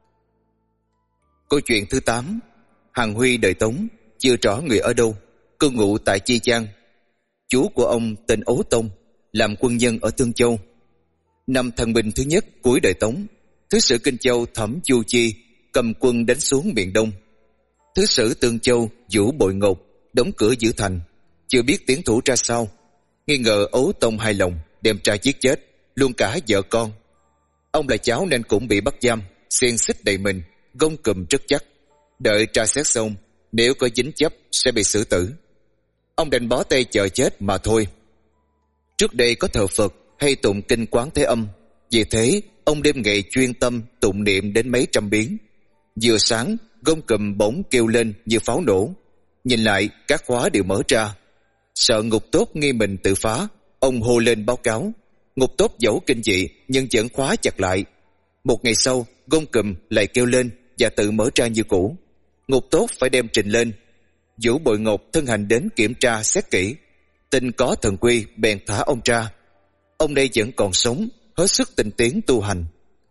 Câu chuyện thứ 8. Hằng Huy đời Tống, chưa rõ người ở đâu, cư ngụ tại Chi Giang. Chú của ông tên Ố Tông, làm quân nhân ở Tương Châu. Năm Thần Bình thứ nhất cuối đời Tống, Thứ sử Kinh Châu Thẩm Chu Chi cầm quân đánh xuống miền Đông. Thứ sử Tương Châu Vũ Bội Ngột đóng cửa giữ thành, chưa biết tiến thủ ra sao. Nghi ngờ Ố Tông hài lòng, đem tra giết chết luôn cả vợ con. Ông là cháu nên cũng bị bắt giam, xiên xích đầy mình, gông cùm rất chắc. Đợi tra xét xong, nếu có dính chấp sẽ bị xử tử. Ông đành bó tay chờ chết mà thôi. Trước đây có thờ Phật hay tụng kinh Quán Thế Âm, vì thế ông đêm ngày chuyên tâm tụng niệm đến mấy trăm biến. Vừa sáng, gông cùm bỗng kêu lên như pháo nổ. Nhìn lại, các khóa đều mở ra. Sợ ngục tốt nghi mình tự phá, ông hô lên báo cáo. Ngục tốt dẫu kinh dị nhưng vẫn khóa chặt lại. Một ngày sau, gông cùm lại kêu lên và tự mở ra như cũ. Ngục tốt phải đem trình lên. Vũ Bội Ngột thân hành đến kiểm tra xét kỹ, tin có thần quy bèn thả ông ra. Ông đây vẫn còn sống, hết sức tinh tiến tu hành.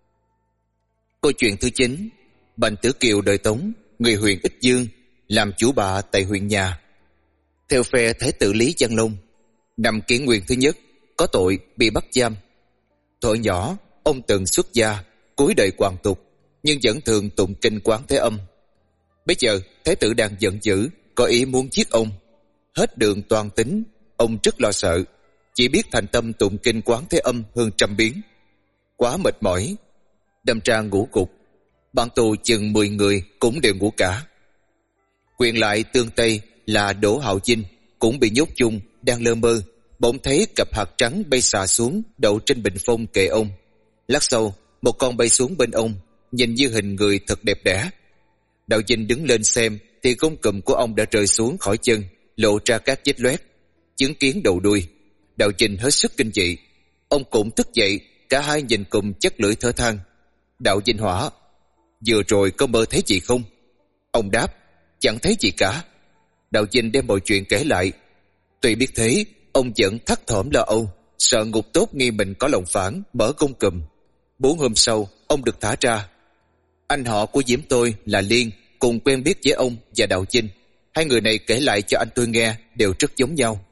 Câu chuyện thứ 9. Bành Tử Kiều đời Tống, người huyện Ích Dương, làm chủ bạ tại huyện Nhà. Theo phe Thái tử Lý Giang Long, năm Kỷ Nguyên thứ nhất, có tội bị bắt giam. Thuở nhỏ, ông từng xuất gia, cuối đời hoàn tục, nhưng vẫn thường tụng kinh Quán Thế Âm. Bây giờ, Thái tử đang giận dữ, có ý muốn giết ông. Hết đường toan tính, ông rất lo sợ, chỉ biết thành tâm tụng kinh Quán Thế Âm hơn 100 biến. Quá mệt mỏi, đâm ra ngủ gục. Bạn tù chừng 10 người cũng đều ngủ cả. Quyền lại tương Tây là Đỗ Hạo Dinh cũng bị nhốt chung, đang lơ mơ, bỗng thấy cặp hạt trắng bay xà xuống đậu trên bình phong kệ ông. Lát sau, một con bay xuống bên ông, nhìn như hình người thật đẹp đẽ. Đạo Dinh đứng lên xem thì gông cùm của ông đã rơi xuống khỏi chân, lộ ra các vết loét. Chứng kiến đầu đuôi, Đạo Chinh hết sức kinh dị. Ông cũng thức dậy, cả hai nhìn cùng chất lưỡi thở than. Đạo Vinh Hỏa, vừa rồi có mơ thấy gì không? Ông đáp, chẳng thấy gì cả. Đạo Vinh đem mọi chuyện kể lại. Tuy biết thế, ông vẫn thắt thỏm lo âu, sợ Ngục Tốt nghi mình có lòng phản, mở công cùm. 4 hôm sau, ông được thả ra. Anh họ của Diễm tôi là Liên, cùng quen biết với ông và Đạo Vinh. Hai người này kể lại cho anh tôi nghe đều rất giống nhau.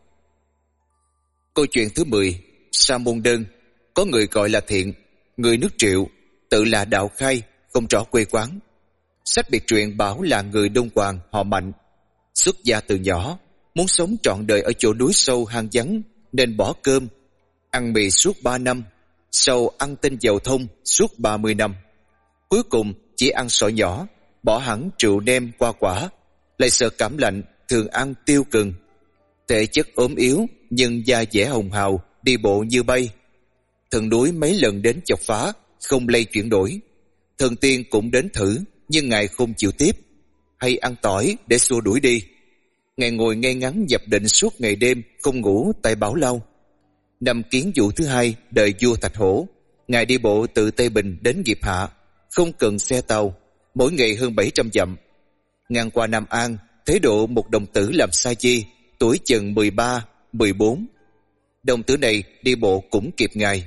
Câu chuyện thứ 10. Sa môn đơn. Có người gọi là Thiện, người nước Triệu, tự là Đạo Khai, không rõ quê quán. Sách biệt truyện bảo là người Đông Hoàng họ Mạnh. Xuất gia từ nhỏ, muốn sống trọn đời ở chỗ núi sâu hang vắng nên bỏ cơm, ăn mì suốt 3 năm, sau ăn tinh dầu thông suốt 30 năm. Cuối cùng chỉ ăn sỏi nhỏ, bỏ hẳn rượu nêm qua quả, lại sợ cảm lạnh, thường ăn tiêu cừng. Thể chất ốm yếu nhưng da dẻ hồng hào, đi bộ như bay. Thần núi mấy lần đến chọc phá, không lay chuyển đổi. Thần tiên cũng đến thử, nhưng ngài không chịu tiếp, hay ăn tỏi để xua đuổi đi. Ngài ngồi ngay ngắn dập định suốt ngày đêm, không ngủ tại Bảo Lao. Năm Kiến Vụ thứ 2 đời vua Thạch Hổ, ngài đi bộ từ Tây Bình đến Nghiệp Hạ, không cần xe tàu, mỗi ngày hơn 700 dặm. Ngang qua Nam An, thế độ một đồng tử làm sa chi, tuổi chừng 13, 14. Đồng tử này đi bộ cũng kịp ngài.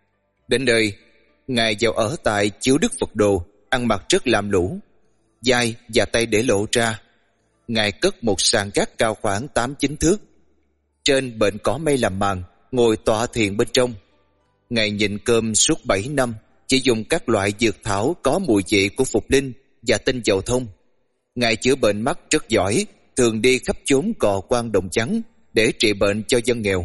Đến nơi, ngài vào ở tại Chiếu Đức Phật Đồ, ăn mặc rất lam lũ, vai và tay để lộ ra. Ngài cất một sàn gác cao khoảng 8-9 thước. Trên bệnh cỏ mây làm màn, ngồi tọa thiền bên trong. Ngài nhịn cơm suốt 7 năm, chỉ dùng các loại dược thảo có mùi vị của Phục Linh và tinh dầu thông. Ngài chữa bệnh mắt rất giỏi, thường đi khắp chốn cò quan đồng trắng để trị bệnh cho dân nghèo.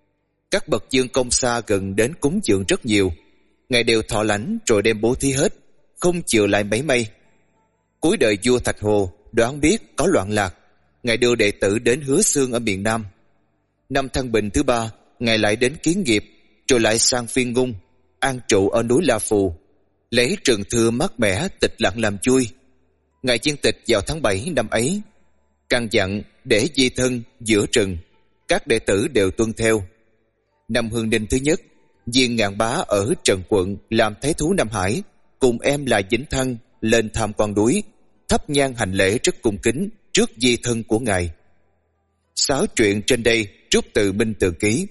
Các bậc dương công xa gần đến cúng dường rất nhiều. Ngài đều thọ lãnh rồi đem bố thí hết, không chừa lại mấy may. Cuối đời vua Thạch Hồ đoán biết có loạn lạc, ngài đưa đệ tử đến Hứa Xương ở miền Nam. Năm Thăng Bình thứ 3, ngài lại đến Kiến Nghiệp, rồi lại sang Phiên Ngung, an trụ ở núi La Phù, lấy rừng thưa mát mẻ tịch lặng làm chui. Ngài viên tịch vào tháng 7 năm ấy, căn dặn để di thân giữa rừng, các đệ tử đều tuân theo. Năm Hương Ninh thứ nhất, Viên Ngạn Bá ở Trần Quận làm thái thú Nam Hải, cùng em là Vĩnh Thăng lên tham quan núi, thắp nhang hành lễ rất cung kính trước di thân của ngài. 6 chuyện trên đây rút từ Minh Tường Ký.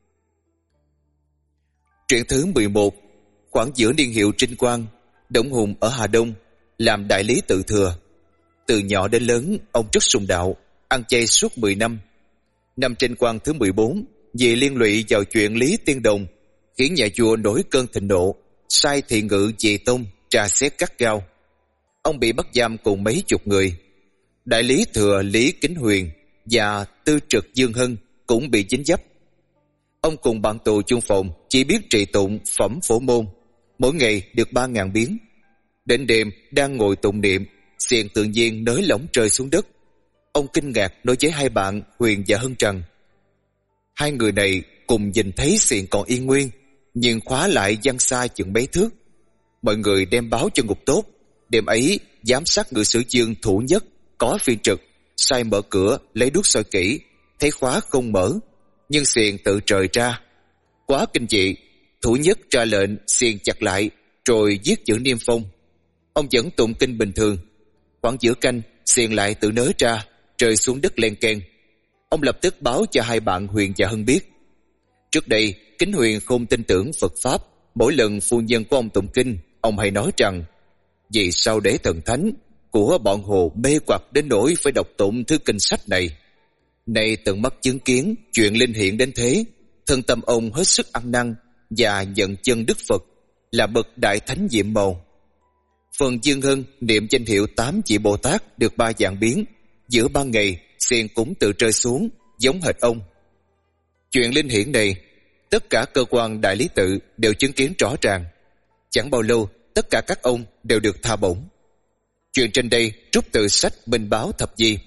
Truyện thứ 11. Khoảng giữa niên hiệu Trinh Quang, Đổng Hùng ở Hà Đông làm đại lý tự thừa. Từ nhỏ đến lớn, ông rất sùng đạo, ăn chay suốt 10 năm. Năm Trinh Quang thứ 14, vì liên lụy vào chuyện Lý Tiên Đồng, khiến nhà vua nổi cơn thịnh nộ, sai thị ngự Dị Tông tra xét gắt gao. Ông bị bắt giam cùng mấy chục người. Đại lý thừa Lý Kính Huyền và tư trực Dương Hân cũng bị dính dấp. Ông cùng bạn tù chung phòng chỉ biết trì tụng phẩm phổ môn, mỗi ngày được 3.000 biến. Đến đêm đang ngồi tụng niệm, xiềng tự nhiên nới lỏng rơi xuống đất. Ông kinh ngạc nói với hai bạn Huyền và Hân rằng hai người này cùng nhìn thấy xiềng còn yên nguyên, nhưng khóa lại giăng xa chừng mấy thước. Mọi người đem báo cho Ngục Tốt. Đêm ấy giám sát ngự sử Dương Thủ Nhất có phiên trực, sai mở cửa lấy đuốc soi kỹ, thấy khóa không mở, nhưng xiềng tự trời ra. Quá kinh dị, Thủ Nhất ra lệnh xiềng chặt lại, rồi viết chữ niêm phong. Ông vẫn tụng kinh bình thường. Khoảng giữa canh, xiềng lại tự nới ra, rơi xuống đất len keng. Ông lập tức báo cho hai bạn Huyền và Hân biết. Trước đây, Kính Huyền không tin tưởng Phật Pháp. Mỗi lần phu nhân của ông tụng kinh, ông hay nói rằng vì sao để thần thánh của bọn Hồ mê hoặc đến nỗi phải đọc tụng thứ kinh sách này. Nay tận mắt chứng kiến chuyện linh hiện đến thế, thân tâm ông hết sức ăn năn và nhận chân Đức Phật là bậc đại thánh nhiệm màu. Phần Dương Hân niệm danh hiệu 8 vị Bồ Tát được 3 dạng biến, giữa ban ngày xiềng cũng tự rơi xuống giống hệt ông. Chuyện linh hiển này tất cả cơ quan đại lý tự đều chứng kiến rõ ràng. Chẳng bao lâu tất cả các ông đều được tha bổng. Chuyện trên đây rút từ sách Minh Báo Thập Di.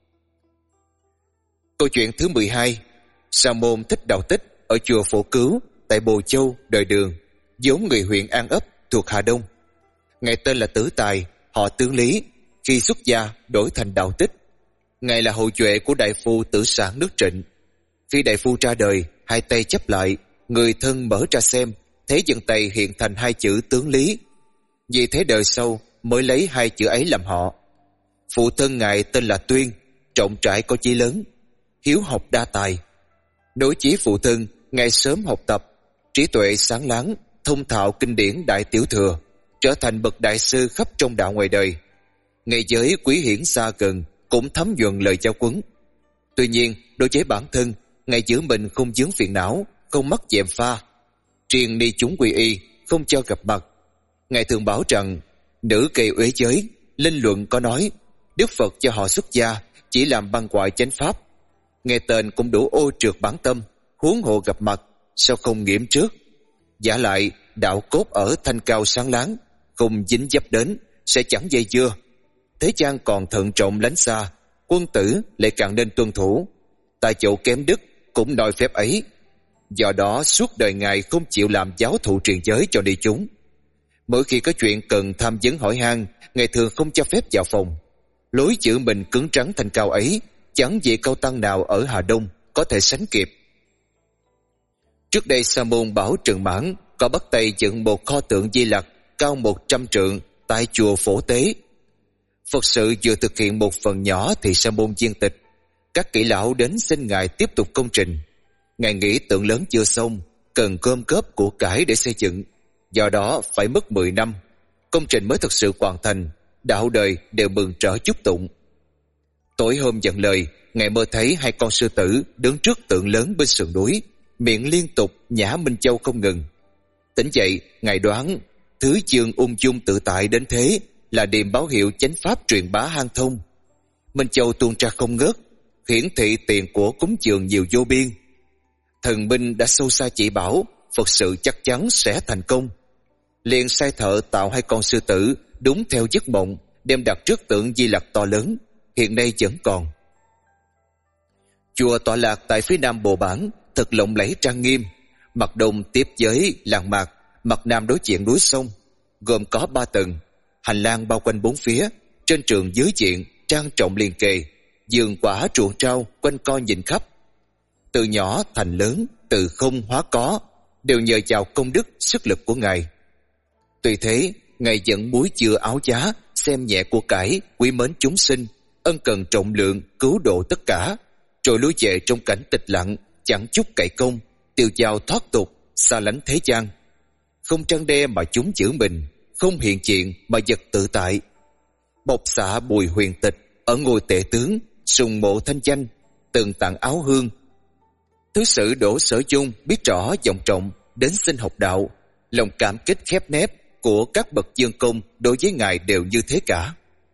Câu chuyện thứ 12. Sa môn Thích Đạo Tích ở chùa Phổ Cứu tại Bồ Châu đời Đường, vốn người huyện An Ấp thuộc Hà Đông. Ngài tên là Tử Tài, họ Tướng Lý, khi xuất gia đổi thành Đạo Tích. Ngài là hậu duệ của đại phu Tử Sản nước Trịnh. Khi đại phu ra đời, hai tay chắp lại, người thân mở ra xem, thấy chân tay hiện thành hai chữ tướng Lý. Vì thế đời sau mới lấy hai chữ ấy làm họ. Phụ thân ngài tên là Tuyên, trọng trải có chí lớn, hiếu học đa tài. Nối chí phụ thân, ngài sớm học tập, trí tuệ sáng láng, thông thạo kinh điển đại tiểu thừa, trở thành bậc đại sư khắp trong đạo ngoài đời. Ngày giới quý hiển xa gần cũng thấm nhuần lời giáo huấn. Tuy nhiên, đối với bản thân, ngài giữ mình không vướng phiền não, không mắc gièm pha. Riêng ni chúng quy y, không cho gặp mặt. Ngài thường bảo rằng, nữ kỳ uế giới, linh luận có nói, Đức Phật cho họ xuất gia, chỉ làm băng hoại chánh pháp. Nghe tên cũng đủ ô trượt bản tâm, huống hộ gặp mặt, sao không nghiệm trước. Giả lại, đạo cốt ở thanh cao sáng láng, không dính dấp đến, sẽ chẳng dây dưa. Thế gian còn thận trọng lánh xa, quân tử lại càng nên tuân thủ. Tại chỗ kém đức cũng đòi phép ấy. Do đó suốt đời ngài không chịu làm giáo thụ truyền giới cho đi chúng. Mỗi khi có chuyện cần tham vấn hỏi han, ngài thường không cho phép vào phòng. Lối chữ mình cứng rắn thanh cao ấy, chẳng vị cao tăng nào ở Hà Đông có thể sánh kịp. Trước đây Sa môn Bảo Trừng Mãn có bắt tay dựng một kho tượng Di Lặc cao 100 trượng tại chùa Phổ Tế. Phật sự vừa thực hiện một phần nhỏ thì Sa môn viên tịch. Các kỹ lão đến xin ngài tiếp tục công trình. Ngài nghĩ tượng lớn chưa xong, cần gom góp của cải để xây dựng, do đó phải mất 10 năm, công trình mới thực sự hoàn thành. Đạo đời đều mừng trở chúc tụng. Tối hôm dặn lời, ngài mơ thấy hai con sư tử đứng trước tượng lớn bên sườn núi, miệng liên tục nhả Minh Châu không ngừng. Tỉnh dậy, ngài đoán thứ chương ung dung tự tại đến thế là điềm báo hiệu chánh pháp truyền bá hang thông. Minh Châu tuôn ra không ngớt, hiển thị tiền của cúng dường nhiều vô biên. Thần binh đã sâu xa chỉ bảo Phật sự chắc chắn sẽ thành công. Liền sai thợ tạo hai con sư tử đúng theo giấc mộng, đem đặt trước tượng Di Lặc to lớn, hiện nay vẫn còn. Chùa tọa lạc tại phía nam Bồ Bản, thật lộng lẫy trang nghiêm. Mặt đông tiếp với làng mạc, mặt nam đối diện núi sông, gồm có 3 tầng, hành lang bao quanh 4 phía, trên trường dưới diện trang trọng liền kề, vườn quả ruộng rau quanh co nhìn khắp. Từ nhỏ thành lớn, từ không hóa có, đều nhờ vào công đức sức lực của ngài. Tuy thế, ngài vẫn muối chừa áo giá, xem nhẹ của cải, quý mến chúng sinh, ân cần trọng lượng, cứu độ tất cả, rồi lui về trong cảnh tịch lặng, chẳng chút cậy công, tiêu dao thoát tục, xa lánh thế gian. Không trăn đe mà chúng giữ mình, không hiện diện mà vật tự tại. Bộc xạ Bùi Huyền Tịch ở ngôi tệ tướng, sùng mộ thanh danh, từng tặng áo hương. Thứ sử Đỗ Sở Dung biết rõ vọng trọng đến xin học đạo, lòng cảm kích khép nép của các bậc dương công đối với ngài đều như thế cả.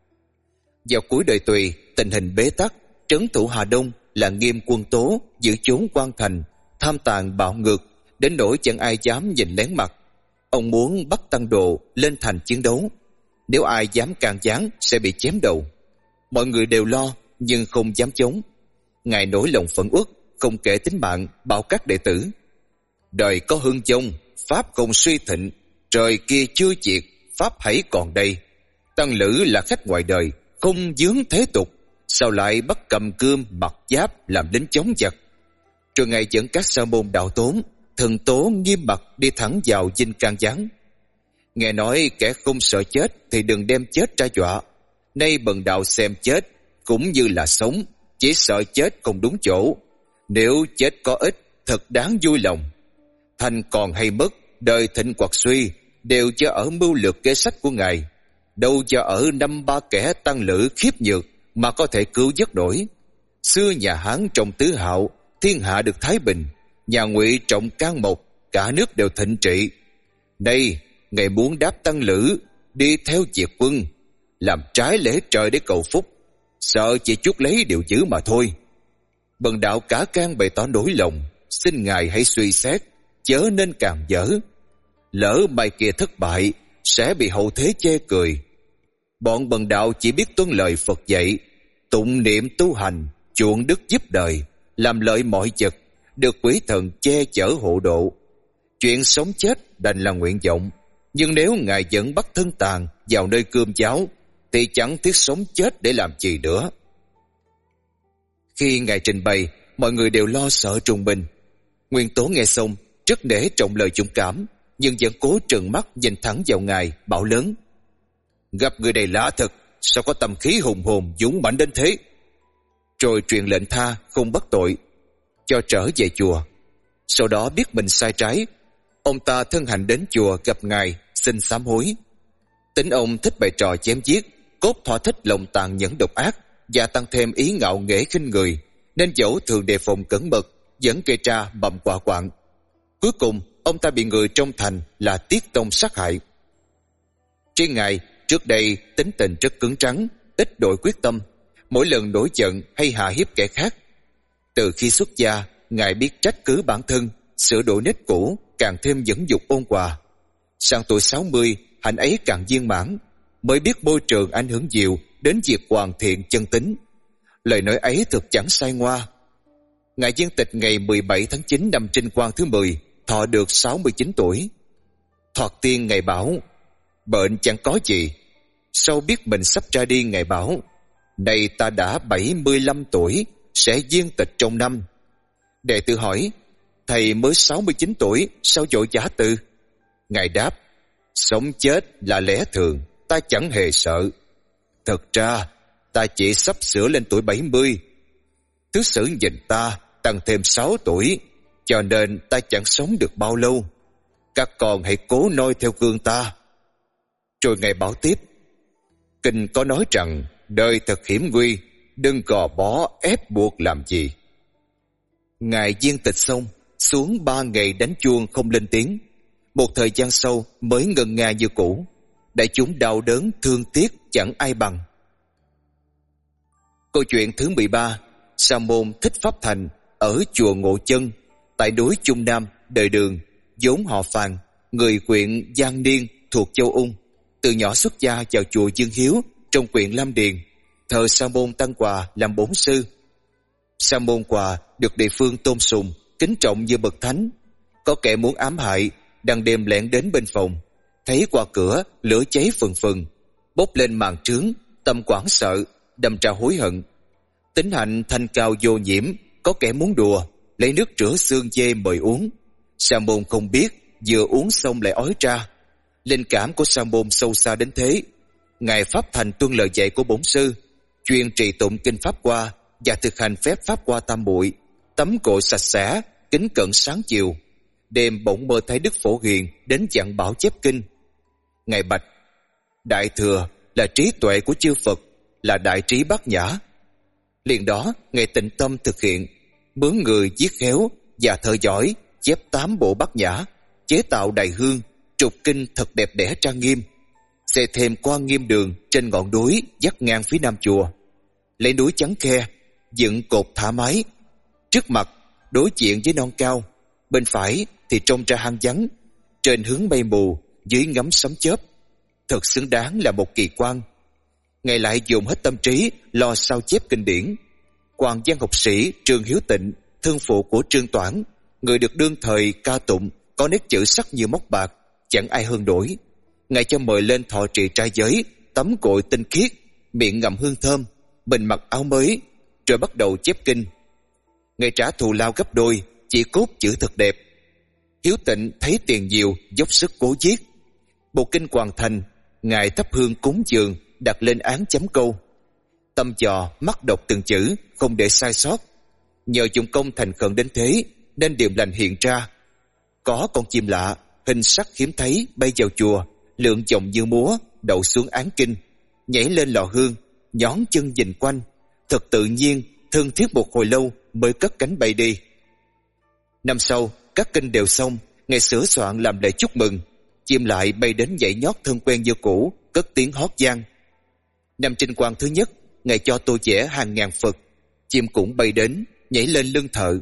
Vào cuối đời Tùy, tình hình bế tắc, trấn thủ Hà Đông là Nghiêm Quân Tố giữ chốn quan thành, tham tàn bạo ngược đến nỗi chẳng ai dám nhìn lén mặt. Ông muốn bắt tăng đồ lên thành chiến đấu, nếu ai dám can gián sẽ bị chém đầu. Mọi người đều lo nhưng không dám chống. Ngài nổi lòng phẫn uất, không kể tính mạng, bảo các đệ tử: đời có hưng vong, pháp không suy thịnh, trời kia chưa diệt, pháp hãy còn đây. Tăng lữ là khách ngoài đời, không vướng thế tục, sao lại bắt cầm cương mặc giáp làm lính chống giặc. Rồi ngài dẫn các sa môn đạo tốn, thần tố nghiêm mặt đi thẳng vào dinh can gián. Nghe nói kẻ không sợ chết thì đừng đem chết ra dọa. Nay bần đạo xem chết cũng như là sống, chỉ sợ chết không đúng chỗ. Nếu chết có ích, thật đáng vui lòng. Thành còn hay mất, đời thịnh hoặc suy, đều cho ở mưu lược kế sách của ngài, đâu cho ở 5-3 kẻ tăng lữ khiếp nhược mà có thể cứu vớt nổi. Xưa nhà Hán trọng tứ hạo, thiên hạ được thái bình, nhà Ngụy trọng can mộc, cả nước đều thịnh trị. Nay ngài muốn đáp tăng lữ, đi theo diệt quân, làm trái lễ trời để cầu phúc, sợ chỉ chút lấy điều dữ mà thôi. Bần đạo cả gan bày tỏ nỗi lòng, xin ngài hãy suy xét, chớ nên càng dở. Lỡ bài kia thất bại, sẽ bị hậu thế chê cười. Bọn bần đạo chỉ biết tuân lời Phật dạy, tụng niệm tu hành, chuộng đức giúp đời, làm lợi mọi vật, được quý thần che chở hộ độ. Chuyện sống chết đành là nguyện vọng, nhưng nếu ngài vẫn bắt thân tàn vào nơi cơm cháo, thì chẳng thiết sống chết để làm gì nữa. Khi ngài trình bày, mọi người đều lo sợ trùng mình. Nguyên Tố nghe xong rất nể trọng lời dũng cảm, nhưng vẫn cố trừng mắt nhìn thẳng vào ngài, bảo lớn: gặp người này lạ thật, sao có tâm khí hùng hồn dũng mãnh đến thế? Rồi truyền lệnh tha không bắt tội, cho trở về chùa. Sau đó biết mình sai trái, ông ta thân hành đến chùa gặp ngài xin sám hối. Tính ông thích bày trò chém giết, cốt thỏa thích lòng tàn nhẫn độc ác, và tăng thêm ý ngạo nghễ khinh người, nên dẫu thường đề phòng cẩn mật vẫn gây ra mầm họa hoạn. Cuối cùng ông ta bị người trong thành là Tiết Tông sát hại. Riêng ngài trước đây tính tình rất cứng rắn, ít đổi quyết tâm, mỗi lần nổi giận hay hạ hiếp kẻ khác. Từ khi xuất gia, ngài biết trách cứ bản thân, sửa đổi nết cũ, càng thêm dẫn dục ôn hòa. Sang tuổi 60, hạnh ấy càng viên mãn, mới biết môi trường ảnh hưởng nhiều đến việc hoàn thiện chân tính. Lời nói ấy thực chẳng sai ngoa. Ngài viên tịch ngày 17 tháng 9 năm Trinh Quang thứ 10, thọ được 69 tuổi. Thoạt tiên ngài bảo: bệnh chẳng có gì. Sau biết mình sắp ra đi, ngài bảo: này ta đã 75 tuổi, sẽ viên tịch trong năm. Đệ tử hỏi: thầy mới 69 tuổi, sao vội giả từ? Ngài đáp: sống chết là lẽ thường, ta chẳng hề sợ. Thật ra ta chỉ sắp sửa lên tuổi 70. Thứ sử nhìn ta tăng thêm 6 tuổi, cho nên ta chẳng sống được bao lâu. Các con hãy cố noi theo gương ta. Rồi ngài bảo tiếp: kinh có nói rằng đời thật hiểm nguy, đừng gò bó ép buộc làm gì. Ngài viên tịch xong, xuống 3 ngày đánh chuông không lên tiếng. Một thời gian sau mới ngân nga như cũ. Đại chúng đau đớn thương tiếc chẳng ai bằng. Câu chuyện thứ 13. Sa môn Thích Pháp Thành ở chùa Ngộ Chân tại núi Trung Nam, đời Đường, vốn họ Phàn, người huyện Giang Niên thuộc châu Ung. Từ nhỏ xuất gia vào chùa Dương Hiếu trong huyện Lam Điền, thờ Sa môn Tăng Hòa làm bổn sư. Sa môn Hòa được địa phương tôn sùng, kính trọng như bậc thánh. Có kẻ muốn ám hại, đang đêm lẻn đến bên phòng, thấy qua cửa lửa cháy phừng phừng, bốc lên màn trướng, tâm hoảng sợ, đâm ra hối hận. Tính hạnh thanh cao vô nhiễm, có kẻ muốn đùa, lấy nước rửa xương dê mời uống. Sa môn không biết, vừa uống xong lại ói ra. Linh cảm của sa môn sâu xa đến thế. Ngài Pháp Thành tuân lời dạy của bổn sư, chuyên trì tụng kinh Pháp Hoa và thực hành phép Pháp Hoa tam muội, tắm gội sạch sẽ, kính cẩn sáng chiều. Đêm bỗng mơ thấy Đức Phổ Hiền đến dặn bảo chép kinh. Ngài bạch: đại thừa là trí tuệ của chư Phật, là đại trí bát nhã. Liền đó ngài tịnh tâm thực hiện, mướn người viết khéo và thợ giỏi chép 8 bộ bát nhã, chế tạo đài hương, trục kinh thật đẹp đẽ trang nghiêm. Xây thêm Quan Nghiêm Đường trên ngọn núi vắt ngang phía nam chùa, lấy núi chắn khe, dựng cột thả mái. Trước mặt đối diện với non cao, bên phải thì trông ra hang vắng, trên hướng mây mù, dưới ngắm sấm chớp. Thật xứng đáng là một kỳ quan. Ngài lại dùng hết tâm trí lo sao chép kinh điển. Hoàng văn học sĩ Trương Hiếu Tịnh, thương phụ của Trương Toản, người được đương thời ca tụng, có nét chữ sắc như móc bạc, chẳng ai hơn đổi. Ngài cho mời lên thọ trì trai giới, tắm gội tinh khiết, miệng ngậm hương thơm, mình mặc áo mới, rồi bắt đầu chép kinh. Ngài trả thù lao gấp đôi, chỉ cốt chữ thật đẹp. Hiếu Tịnh thấy tiền nhiều, dốc sức cố viết. Bộ kinh hoàn thành, ngài thắp hương cúng dường, đặt lên án chấm câu. Tâm dò, mắt đọc từng chữ, không để sai sót. Nhờ dụng công thành khẩn đến thế, nên điềm lành hiện ra. Có con chim lạ, hình sắc hiếm thấy bay vào chùa, lượn vòng như múa, đậu xuống án kinh, nhảy lên lò hương, nhón chân nhìn quanh, thật tự nhiên, thân thiết một hồi lâu mới cất cánh bay đi. Năm sau, các kinh đều xong, ngài sửa soạn làm lễ chúc mừng, chim lại bay đến nhảy nhót thân quen như cũ, cất tiếng hót vang. Năm Trinh Quang thứ nhất, ngài cho tô vẽ hàng ngàn Phật, chim cũng bay đến, nhảy lên lưng thợ.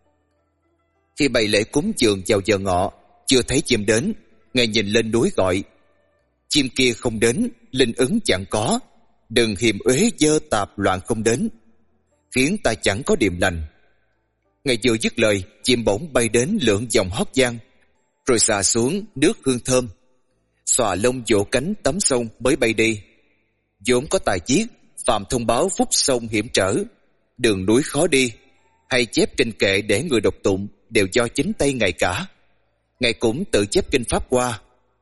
Khi bày lễ cúng dường vào giờ ngọ, chưa thấy chim đến, ngài nhìn lên núi gọi. Chim kia không đến, linh ứng chẳng có, đừng hiềm uế dơ tạp loạn không đến, khiến ta chẳng có điềm lành. Ngài vừa dứt lời, chim bỗng bay đến lượn vòng hót vang, rồi xà xuống nước hương thơm, xòa lông vỗ cánh tắm sông mới bay đi. Vốn có tài viết, phàm thông báo phúc sông hiểm trở, đường núi khó đi, hay chép kinh kệ để người đọc tụng đều do chính tay Ngài cả. Ngài cũng tự chép kinh Pháp Hoa.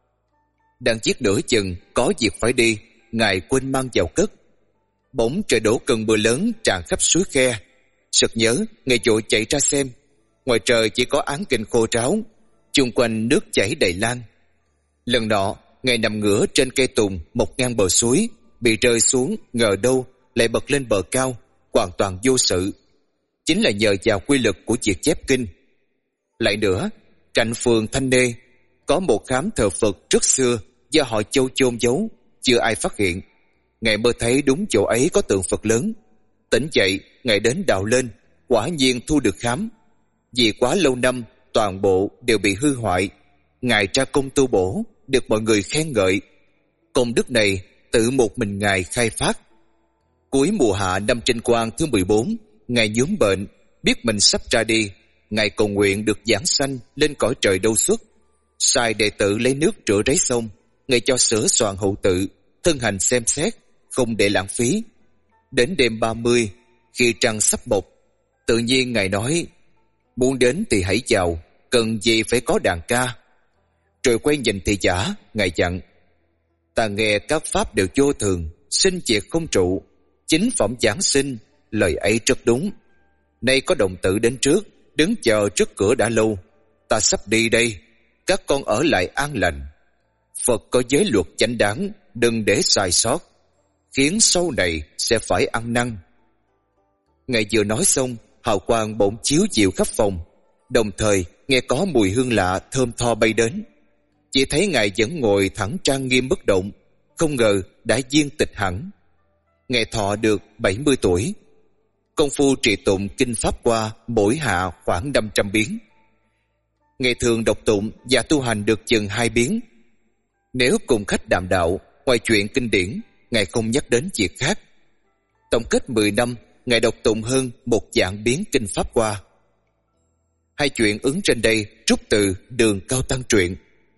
Đang viết nửa chừng có việc phải đi, Ngài quên mang vào cất. Bỗng trời đổ cơn mưa lớn tràn khắp suối khe. Sực nhớ, Ngài vội chạy ra xem. Ngoài trời chỉ có áng kinh khô ráo, chung quanh nước chảy đầy lan. Lần nọ, Ngài nằm ngửa trên cây tùng một ngang bờ suối, bị rơi xuống, ngờ đâu lại bật lên bờ cao, hoàn toàn vô sự. Chính là nhờ vào quy lực của việc chép kinh. Lại nữa, cạnh phường Thanh Nê có một khám thờ Phật rất xưa do họ Châu chôn giấu, chưa ai phát hiện. Ngài mơ thấy đúng chỗ ấy có tượng Phật lớn. Tỉnh dậy, Ngài đến đào lên, quả nhiên thu được khám. Vì quá lâu năm, toàn bộ đều bị hư hoại. Ngài tra công tu bổ, được mọi người khen ngợi. Công đức này tự một mình Ngài khai phát. Cuối mùa hạ năm Trinh Quang thứ 14, Ngài nhuốm bệnh, biết mình sắp ra đi. Ngài cầu nguyện được giảng sanh lên cõi trời đâu xuất. Sai đệ tử lấy nước rửa ráy sông. Ngài cho sửa soạn hậu tự, thân hành xem xét, không để lãng phí. Đến đêm 30, khi trăng sắp mọc, tự nhiên Ngài nói: muốn đến thì hãy vào, cần gì phải có đàn ca. Rồi quay nhìn thị giả, Ngài dặn: ta nghe các pháp đều vô thường, sinh diệt không trụ, chính phẩm giảng sinh, lời ấy rất đúng. Nay có đồng tử đến trước, đứng chờ trước cửa đã lâu. Ta sắp đi đây, các con ở lại an lành. Phật có giới luật chánh đáng, đừng để sai sót, khiến sau này sẽ phải ăn năn. Ngài vừa nói xong, hào quang bỗng chiếu chiếu khắp phòng, đồng thời nghe có mùi hương lạ thơm tho bay đến. Chỉ thấy Ngài vẫn ngồi thẳng trang nghiêm bất động, không ngờ đã viên tịch hẳn. Ngài thọ được 70 tuổi. Công phu trì tụng kinh Pháp Hoa mỗi hạ khoảng 500 biến. Ngài thường đọc tụng và tu hành được chừng 2 biến. Nếu cùng khách đàm đạo, ngoài chuyện kinh điển, Ngài không nhắc đến việc khác. Tổng kết 10 năm, Ngài đọc tụng hơn 1 vạn biến kinh Pháp Hoa. Hai chuyện ứng trên đây rút từ Đường Cao Tăng truyện.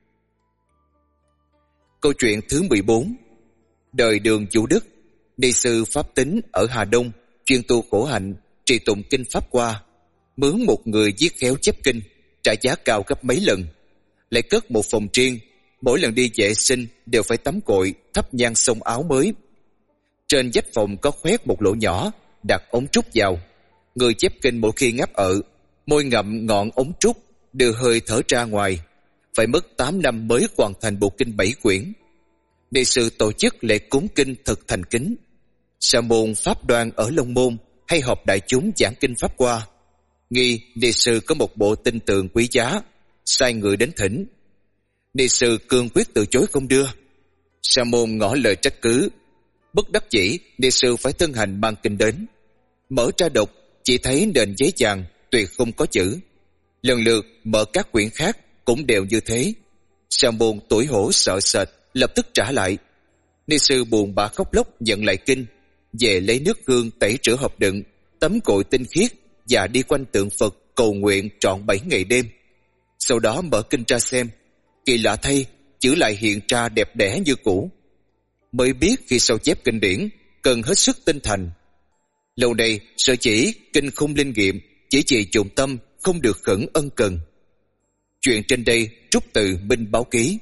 Câu chuyện thứ 14. Đời Đường Vũ Đức, ni sư Pháp Tính ở Hà Đông, chuyên tu khổ hạnh, trì tụng kinh Pháp Hoa. Mướn một người viết khéo chép kinh, trả giá cao gấp mấy lần. Lại cất một phòng riêng, mỗi lần đi vệ sinh đều phải tắm gội, thắp nhang xông áo mới. Trên vách phòng có khoét một lỗ nhỏ, đặt ống trúc vào. Người chép kinh mỗi khi ngáp môi ngậm ngọn ống trúc, đưa hơi thở ra ngoài. Phải mất 8 năm mới hoàn thành bộ kinh 7 quyển. Ni sư tổ chức lễ cúng kinh thật thành kính. Sa môn Pháp Đoan ở Long Môn hay họp đại chúng giảng kinh Pháp Hoa. Nghi ni sư có một bộ tinh tường quý giá, sai người đến thỉnh. Ni sư cương quyết từ chối không đưa. Sa môn ngỏ lời trách cứ. Bất đắc dĩ, ni sư phải thân hành mang kinh đến. Mở ra đọc, chỉ thấy nền giấy vàng tuyệt không có chữ. Lần lượt mở các quyển khác cũng đều như thế. Sa môn tủi hổ sợ sệt, lập tức trả lại. Ni sư buồn bã khóc lóc nhận lại kinh, về lấy nước hương tẩy rửa hộp đựng, tắm gội tinh khiết và đi quanh tượng Phật cầu nguyện trọn 7 ngày đêm. Sau đó mở kinh ra xem, kỳ lạ thay, chữ lại hiện ra đẹp đẽ như cũ. Mới biết khi sao chép kinh điển cần hết sức tinh thành. Lâu nay sở chỉ kinh không linh nghiệm, chỉ trì dụng tâm, không được khẩn ân cần. Chuyện trên đây rút từ Minh Báo Ký.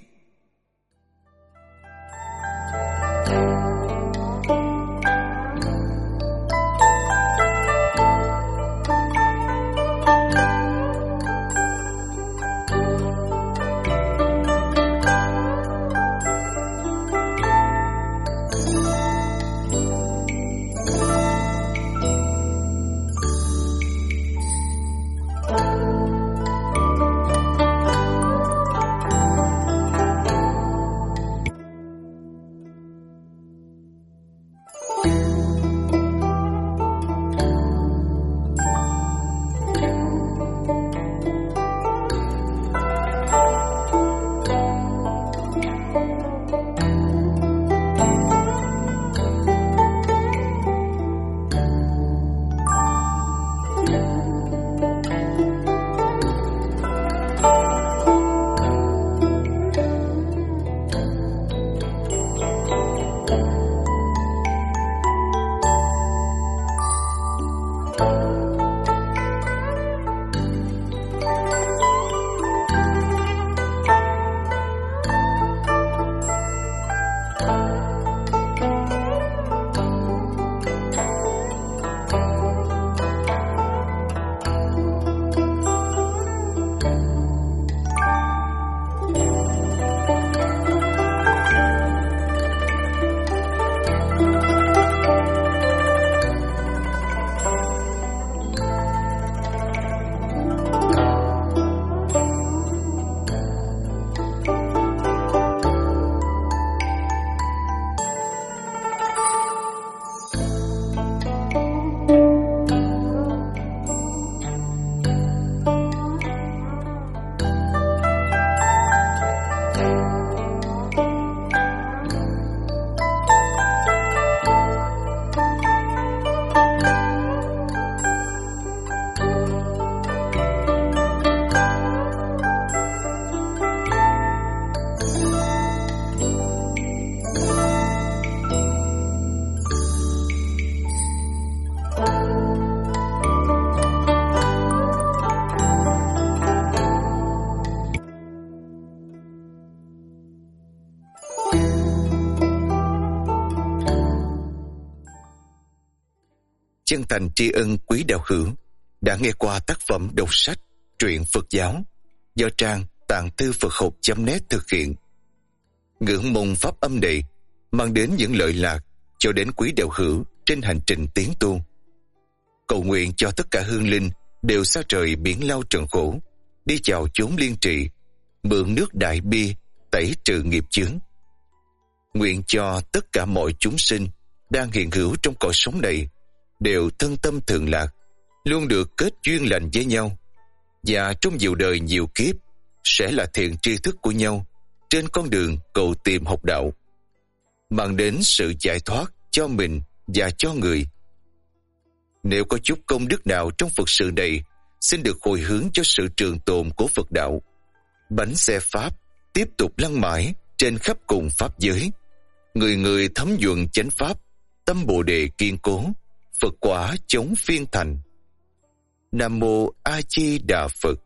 Chân thành tri ân quý đạo hữu đã nghe qua tác phẩm đọc sách truyện Phật giáo do trang Tạng Thư Phật Học.net thực hiện. Ngưỡng mong pháp âm này mang đến những lợi lạc cho đến quý đạo hữu trên hành trình tiến tu. Cầu nguyện cho tất cả hương linh đều xa trời biển lao trần khổ, đi chào chốn liên trị, mượn nước đại bi tẩy trừ nghiệp chướng. Nguyện cho tất cả mọi chúng sinh đang hiện hữu trong cõi sống này đều thân tâm thường lạc, luôn được kết duyên lành với nhau, và trong nhiều đời nhiều kiếp sẽ là thiện tri thức của nhau trên con đường cầu tìm học đạo, mang đến sự giải thoát cho mình và cho người. Nếu có chút công đức nào trong Phật sự này, xin được hồi hướng cho sự trường tồn của Phật đạo. Bánh xe Pháp tiếp tục lăn mãi trên khắp cùng Pháp giới. Người người thấm nhuần chánh Pháp, tâm Bồ Đề kiên cố, Phật quả chống phiên thành. Nam Mô A Di Đà Phật.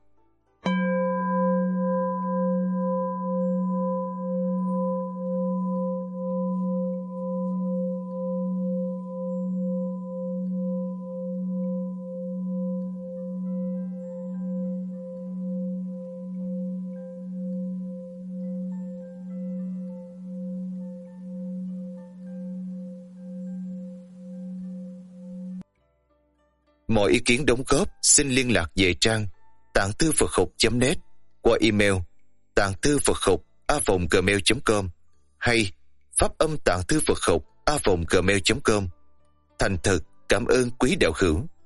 Mọi ý kiến đóng góp xin liên lạc về trang Tạng Thư Phật Học.net qua email tạng thư phật học @gmail.com hay phát âm Tạng Thư Phật Học @gmail.com. Thành thật cảm ơn quý đạo hữu.